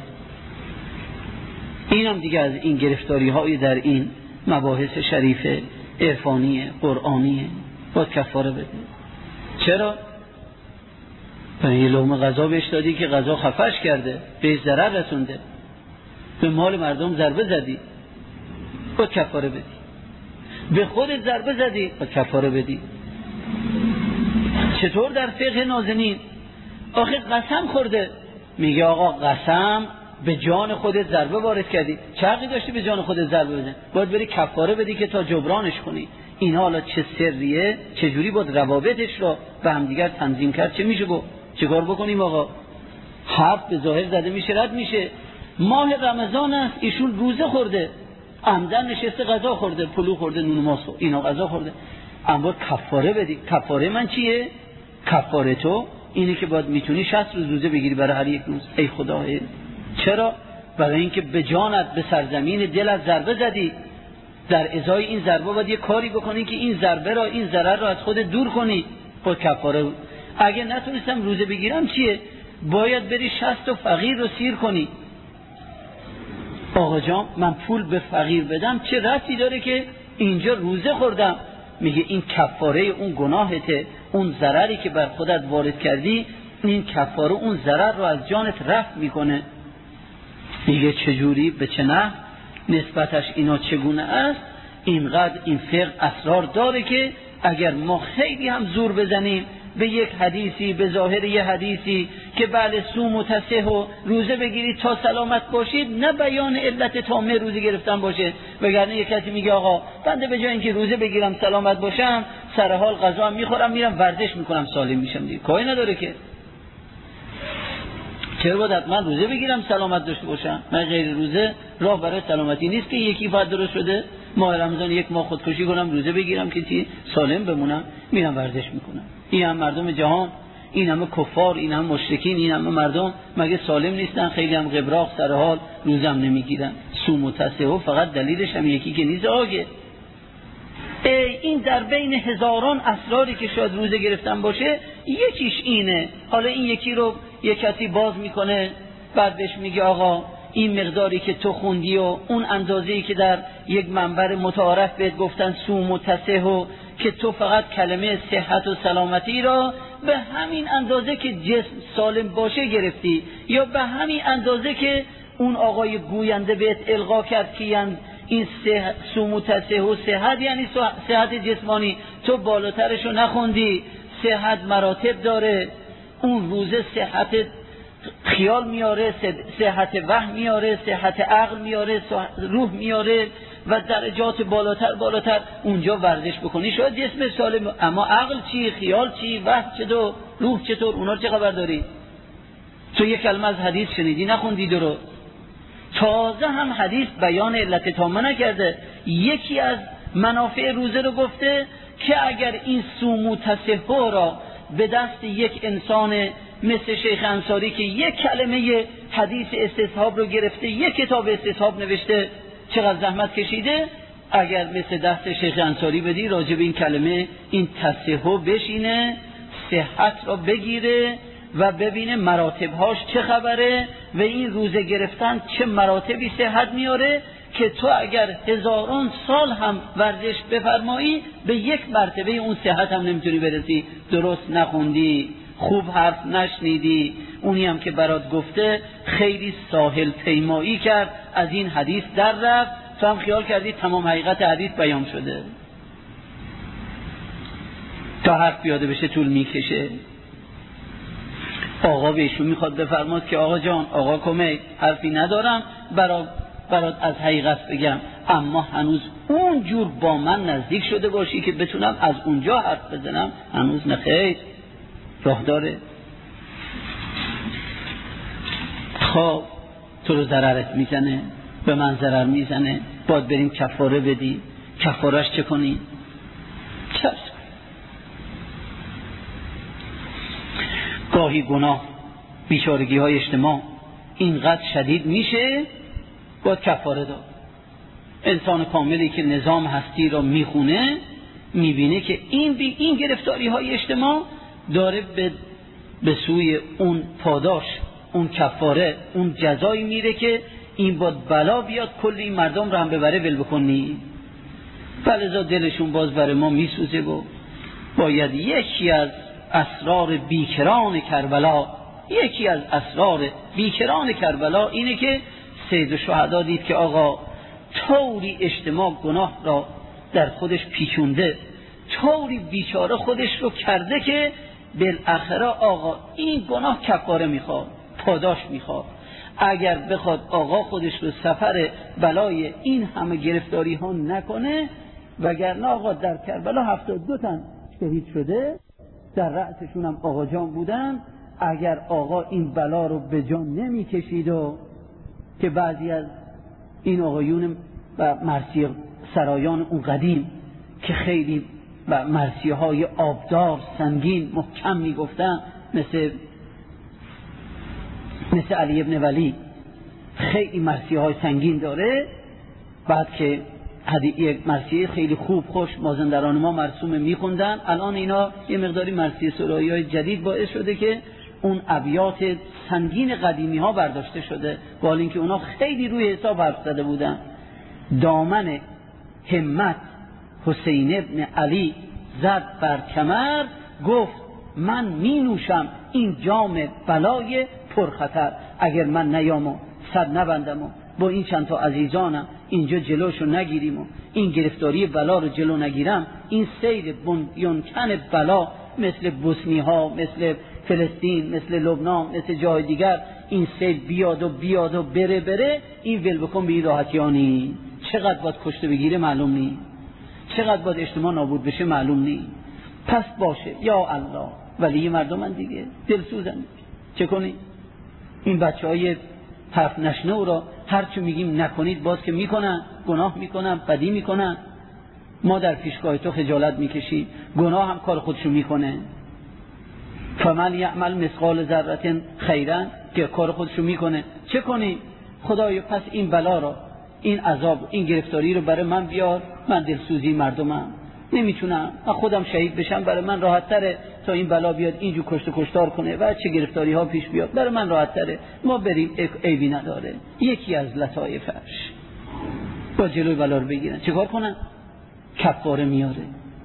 این هم دیگه از این گرفتاری های در این مباحث شریف عرفانی قرآنیه، باید کفاره بده. چرا؟ برای یه لقمه غذا بهش دادی که غذا خفش کرده، به ضرر رسونده، به مال مردم ضربه زدی، باید کفاره بدی. به خودت ضربه زدی، باید کفاره بدی. چطور در فقه نازنین آخه قسم خورده، میگه آقا قسم به جان خودت ضربه وارد کردی، چه حقی داشتی به جان خودت ضربه بزنی؟ باید بری کفاره بدی که تا جبرانش کنی. اینا حالا چه سریه، چه جوری باید روابطش رو به هم دیگر تنظیم کرد، چه میشه گفت؟ چیکار بکنیم آقا؟ حرف به ظاهر زده میشه، رد میشه. ماه رمضان است، ایشون روزه خورده، عمدن نشسته غذا خورده، پلو خورده، نون ماسو، اینا غذا خورده، اما کفاره بدی. کفاره من چیه؟ کفاره تو اینه که باید میتونی شصت روز روزه بگیری برای هر یک روز. ای خدا، چرا؟ برای اینکه به جانت به سرزمین دلت ضربه زدی، در ازای این ضربه باید یه کاری بکنی که این ضربه را، این ضرر را از خودت دور کنی. با کفاره بود. اگه نتونستم روزه بگیرم چیه؟ باید بری شصت و فقیر رو سیر کنی. آقا جان من پول به فقیر بدم چه ربطی داره که اینجا روزه خوردم؟ میگه این کفاره اون گناهته، اون ضرری که بر خودت وارد کردی این کفاره اون ضرر رو از جانت رفع میکنه. دیگه چجوری به چه نحو نسبتش اینا چگونه است؟ اینقدر این فقه اسرار داره که اگر ما خیلی هم زور بزنیم به یک حدیثی، به ظاهر یه حدیثی که بله صوم و تصح و روزه بگیرید تا سلامت باشید، نه بیان علت تامه روزه گرفتن باشه. وگرنه یک کسی میگه آقا بنده به جای اینکه روزه بگیرم سلامت باشم، سر حال غذا هم میخورم میرم ورزش میکنم سالم میشم، دیگه کاری نداره که. چرا باید حتما روزه بگیرم سلامت داشته باشم؟ من غیر روزه راه برای سلامتی نیست که یکی فقط درست شده ماه رمضان یک ماه خودکشی کنم روزه بگیرم که چی سالم بمونم، میرم ورزش میکنم. این هم مردم جهان، این همه کفار، این هم مشرکین، این همه مردم مگه سالم نیستن؟ خیلی هم قبراق سر حال روزه هم نمیگیرن. صوم و تصحح فقط دلیلش هم یکی که نیست آگه. این در بین هزاران اسراری که شاید روزه گرفتن باشه یکیش اینه. حالا این یکی رو یک کسی باز میکنه، بعد بهش میگه آقا این مقداری که تو خوندی و اون اندازه‌ای که در یک منبر متعارف بهت گفتن صوم و تصحح، که تو فقط کلمه صحت و سلامتی را به همین اندازه که جسم سالم باشه گرفتی، یا به همین اندازه که اون آقای گوینده بهت القا کرد که یعنی این صوم و تصحح و صحت یعنی صحت جسمانی، تو بالاترشو نخوندی. صحت مراتب داره، اون روزه صحت خیال میاره، صحت وهم میاره، صحت عقل میاره، روح میاره و درجات بالاتر بالاتر. اونجا ورزش بکنی شاید جسم سالم، اما عقل چی، خیال چی، وهم چطور، روح چطور، اونا چه خبر داری؟ تو یک کلمه از حدیث شنیدی نخوندی درست. تازه هم حدیث بیان علت تامه نکرده، یکی از منافع روزه رو گفته که اگر این صوم و تصحح را به دست یک انسان مثل شیخ انصاری که یک کلمه حدیث استصحاب رو گرفته، یک کتاب استصحاب نوشته، چقدر زحمت کشیده، اگر مثل دست شیخ انصاری بدی راجع به این کلمه این تصحح بشینه، صحت را بگیره و ببینه مراتبهاش چه خبره و این روزه گرفتن چه مراتبی صحت میاره، که تو اگر هزاران سال هم ورزش بفرمایی به یک مرتبه اون صحت هم نمیتونی برسی. درست نخوندی، خوب حرف نشنیدی، اونی هم که برات گفته خیلی ساحل پیمایی کرد، از این حدیث در رفت، تو هم خیال کردی تمام حقیقت حدیث بیان شده. تا حرف بیاده بشه طول میکشه. آقا بهشون میخواد بفرماد که آقا جان، آقا کمک، حرفی ندارم برات برات از حقیقت بگم، اما هنوز اونجور با من نزدیک شده باشی که بتونم از اونجا حرف بزنم، هنوز نخیر، راه داره. خب تو رو ضررت میزنه، به من ضرر میزنه، باید بریم کفاره بدی. کفارش چه کنی؟ چرس کن. گاهی گناه، بیچارگی های اجتماع اینقدر شدید میشه باید کفاره داد. انسان کاملی که نظام هستی را میخونه میبینه که این بی این گرفتاری های اجتماع داره به, به سوی اون پاداش، اون کفاره، اون جزایی میره که این باید بلا بیاد کلی این مردم را هم ببره ول بکنی. فلذا دلشون باز برای ما میسوزه و باید یکی از اسرار بیکران کربلا، یکی از اسرار بیکران کربلا اینه که سید الشهدا دید که آقا طوری اجتماع گناه را در خودش پیچونده، طوری بیچاره خودش رو کرده که بالاخره آقا این گناه کفاره میخواد، پاداش میخواد. اگر بخواد آقا خودش رو سفر بلای این همه گرفتاری ها نکنه، وگرنه آقا در کربلا هفتاد دو تن شهید شده، در رأسشون هم آقا جان بودن. اگر آقا این بلا رو به جان نمی کشید و که بعضی از این آقایون و مرثیه سرایان اون قدیم که خیلی و مرثیه های آبدار سنگین محکم می گفتن، مثل مثل علی ابن ولی خیلی مرثیه های سنگین داره، بعد که یک مرثیه خیلی خوب خوش مازندران ما مرسوم میخوندن، الان اینا یه مقداری مرثیه سرایی های جدید باعث شده که اون ابیات سنگین قدیمی ها برداشته شده، با اینکه اونا خیلی روی حساب حرف زده بودن. دامن همت حسین ابن علی زد بر کمر، گفت من می نوشم این جام بلای پرخطر. اگر من نیام و سر نبندم و با این چند تا عزیزانم اینجا جلوشو نگیریم و این گرفتاری بلا رو جلو نگیرم، این سیل بنیانکن بلا مثل بوسنی ها، مثل فلسطین، مثل لبنان، مثل جای دیگر، این سیل بیاد و بیاد و بره بره، این ول بکن به این راحتیانی. چقدر باید کشته بگیره معلوم نی، چقدر باید اجتماع نابود بشه معلوم نی. پس باشه یا الله، ولی مردمن دیگه، دلسوزن، چه کنی؟ این بچه های حرف نشنو را هر چی میگیم نکنید باز که میکنن، گناه میکنن، بدی میکنن. ما در پیشگاه تو خجالت میکشی، گناه هم کار خودشو میکنه. فمن یعمل مثقال ذره خیرا، که کار خودشو میکنه. چه کنی؟ خدایا پس این بلا را، این عذاب، این گرفتاری رو برای من بیار، من دلسوزی مردمم، نمیتونم، من خودم شهید بشم برای من راحت تره تا این بلا بیاد اینجور کشت و کشتار کنه و چه گرفتاری ها پیش بیاد، برای من راحت تره. ما بریم عیبی نداره. یکی از لطایفش با جلوی بلا رو بگیرن، چیکار کنن؟ کفاره میاره.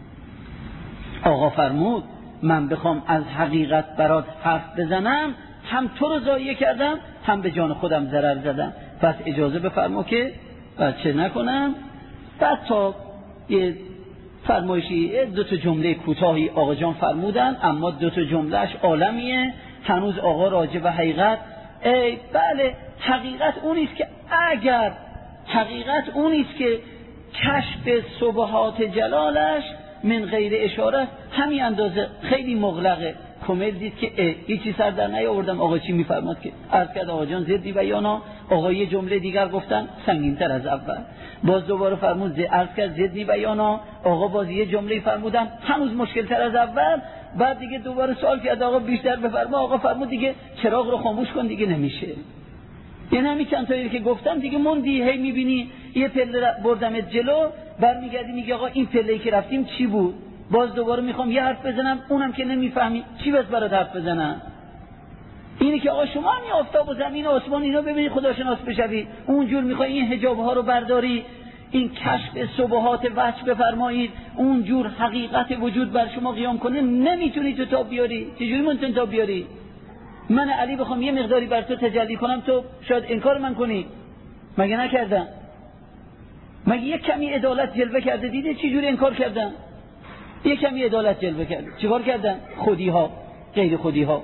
آقا فرمود من بخوام از حقیقت برات حرف بزنم، هم تو رو ضایع کردم، هم به جان خودم ضرر زدم، پس اجازه بفرما که چه نکنم. بعد تا یه فرمایشی دو تا جمله کوتاهی آقا جان فرمودن، اما دو تا جملهش عالمیه. هنوز آقا راجع به حقیقت، ای بله حقیقت اونیست که اگر حقیقت اونیست که کشف سبحات جلالش من غیر اشاره همین اندازه خیلی مغلقه. کمل دید که هیچی سر در نیاوردم، آقا چی میفرماد که عرض کرد آقا جان زدی بیانا. آقا یه جمله دیگر گفتن سنگین‌تر از اول، باز دوباره فرمود عرض کرد زدی بیانا. آقا باز یه جمله فرمودن هنوز مشکل‌تر از اول. بعد دیگه دوباره سوال کرد آقا بیشتر بفرما. آقا فرمود دیگه چراغ رو خاموش کن، دیگه نمیشه. یعنی همین چند تایی که گفتم دیگه موندی، هی میبینی یه پله بردمت جلو، برمیگردی میگه آقا این پله‌ای که رفتیم چی بود؟ باز دوباره میخوام یه حرف بزنم، اونم که نمیفهمی، چی بس برات حرف بزنم؟ اینی که آقا شما همین آفتاب و زمین و آسمان اینا ببینید خداشناس بشوی، اونجور میخوای این حجاب ها رو برداری، این کشف سبحات وجه بفرمایید، اونجور حقیقت وجود بر شما قیام کنه، نمیتونی تو تاب بیاری. چجوری ممکن تاب بیاری؟ من علی بخوام یه مقداری بر تو تجلی کنم، تو شاید انکار من کنی. مگه نکردم؟ مگه یک کمی عدالت جلوه کرده دیده چجوری انکار کردم؟ یک کمی عدالت جلوه کرده، چیکار کردن؟ خودی ها، غیر خودی ها.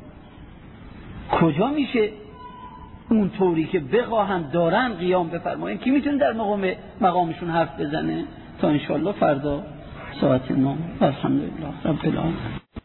کجا میشه اون طوری که بخواهن دارن قیام بفرمایین؟ کی میتونه در مقام مقامشون حرف بزنه؟ تا انشالله فردا ساعت نه. الحمدلله رب العالمین.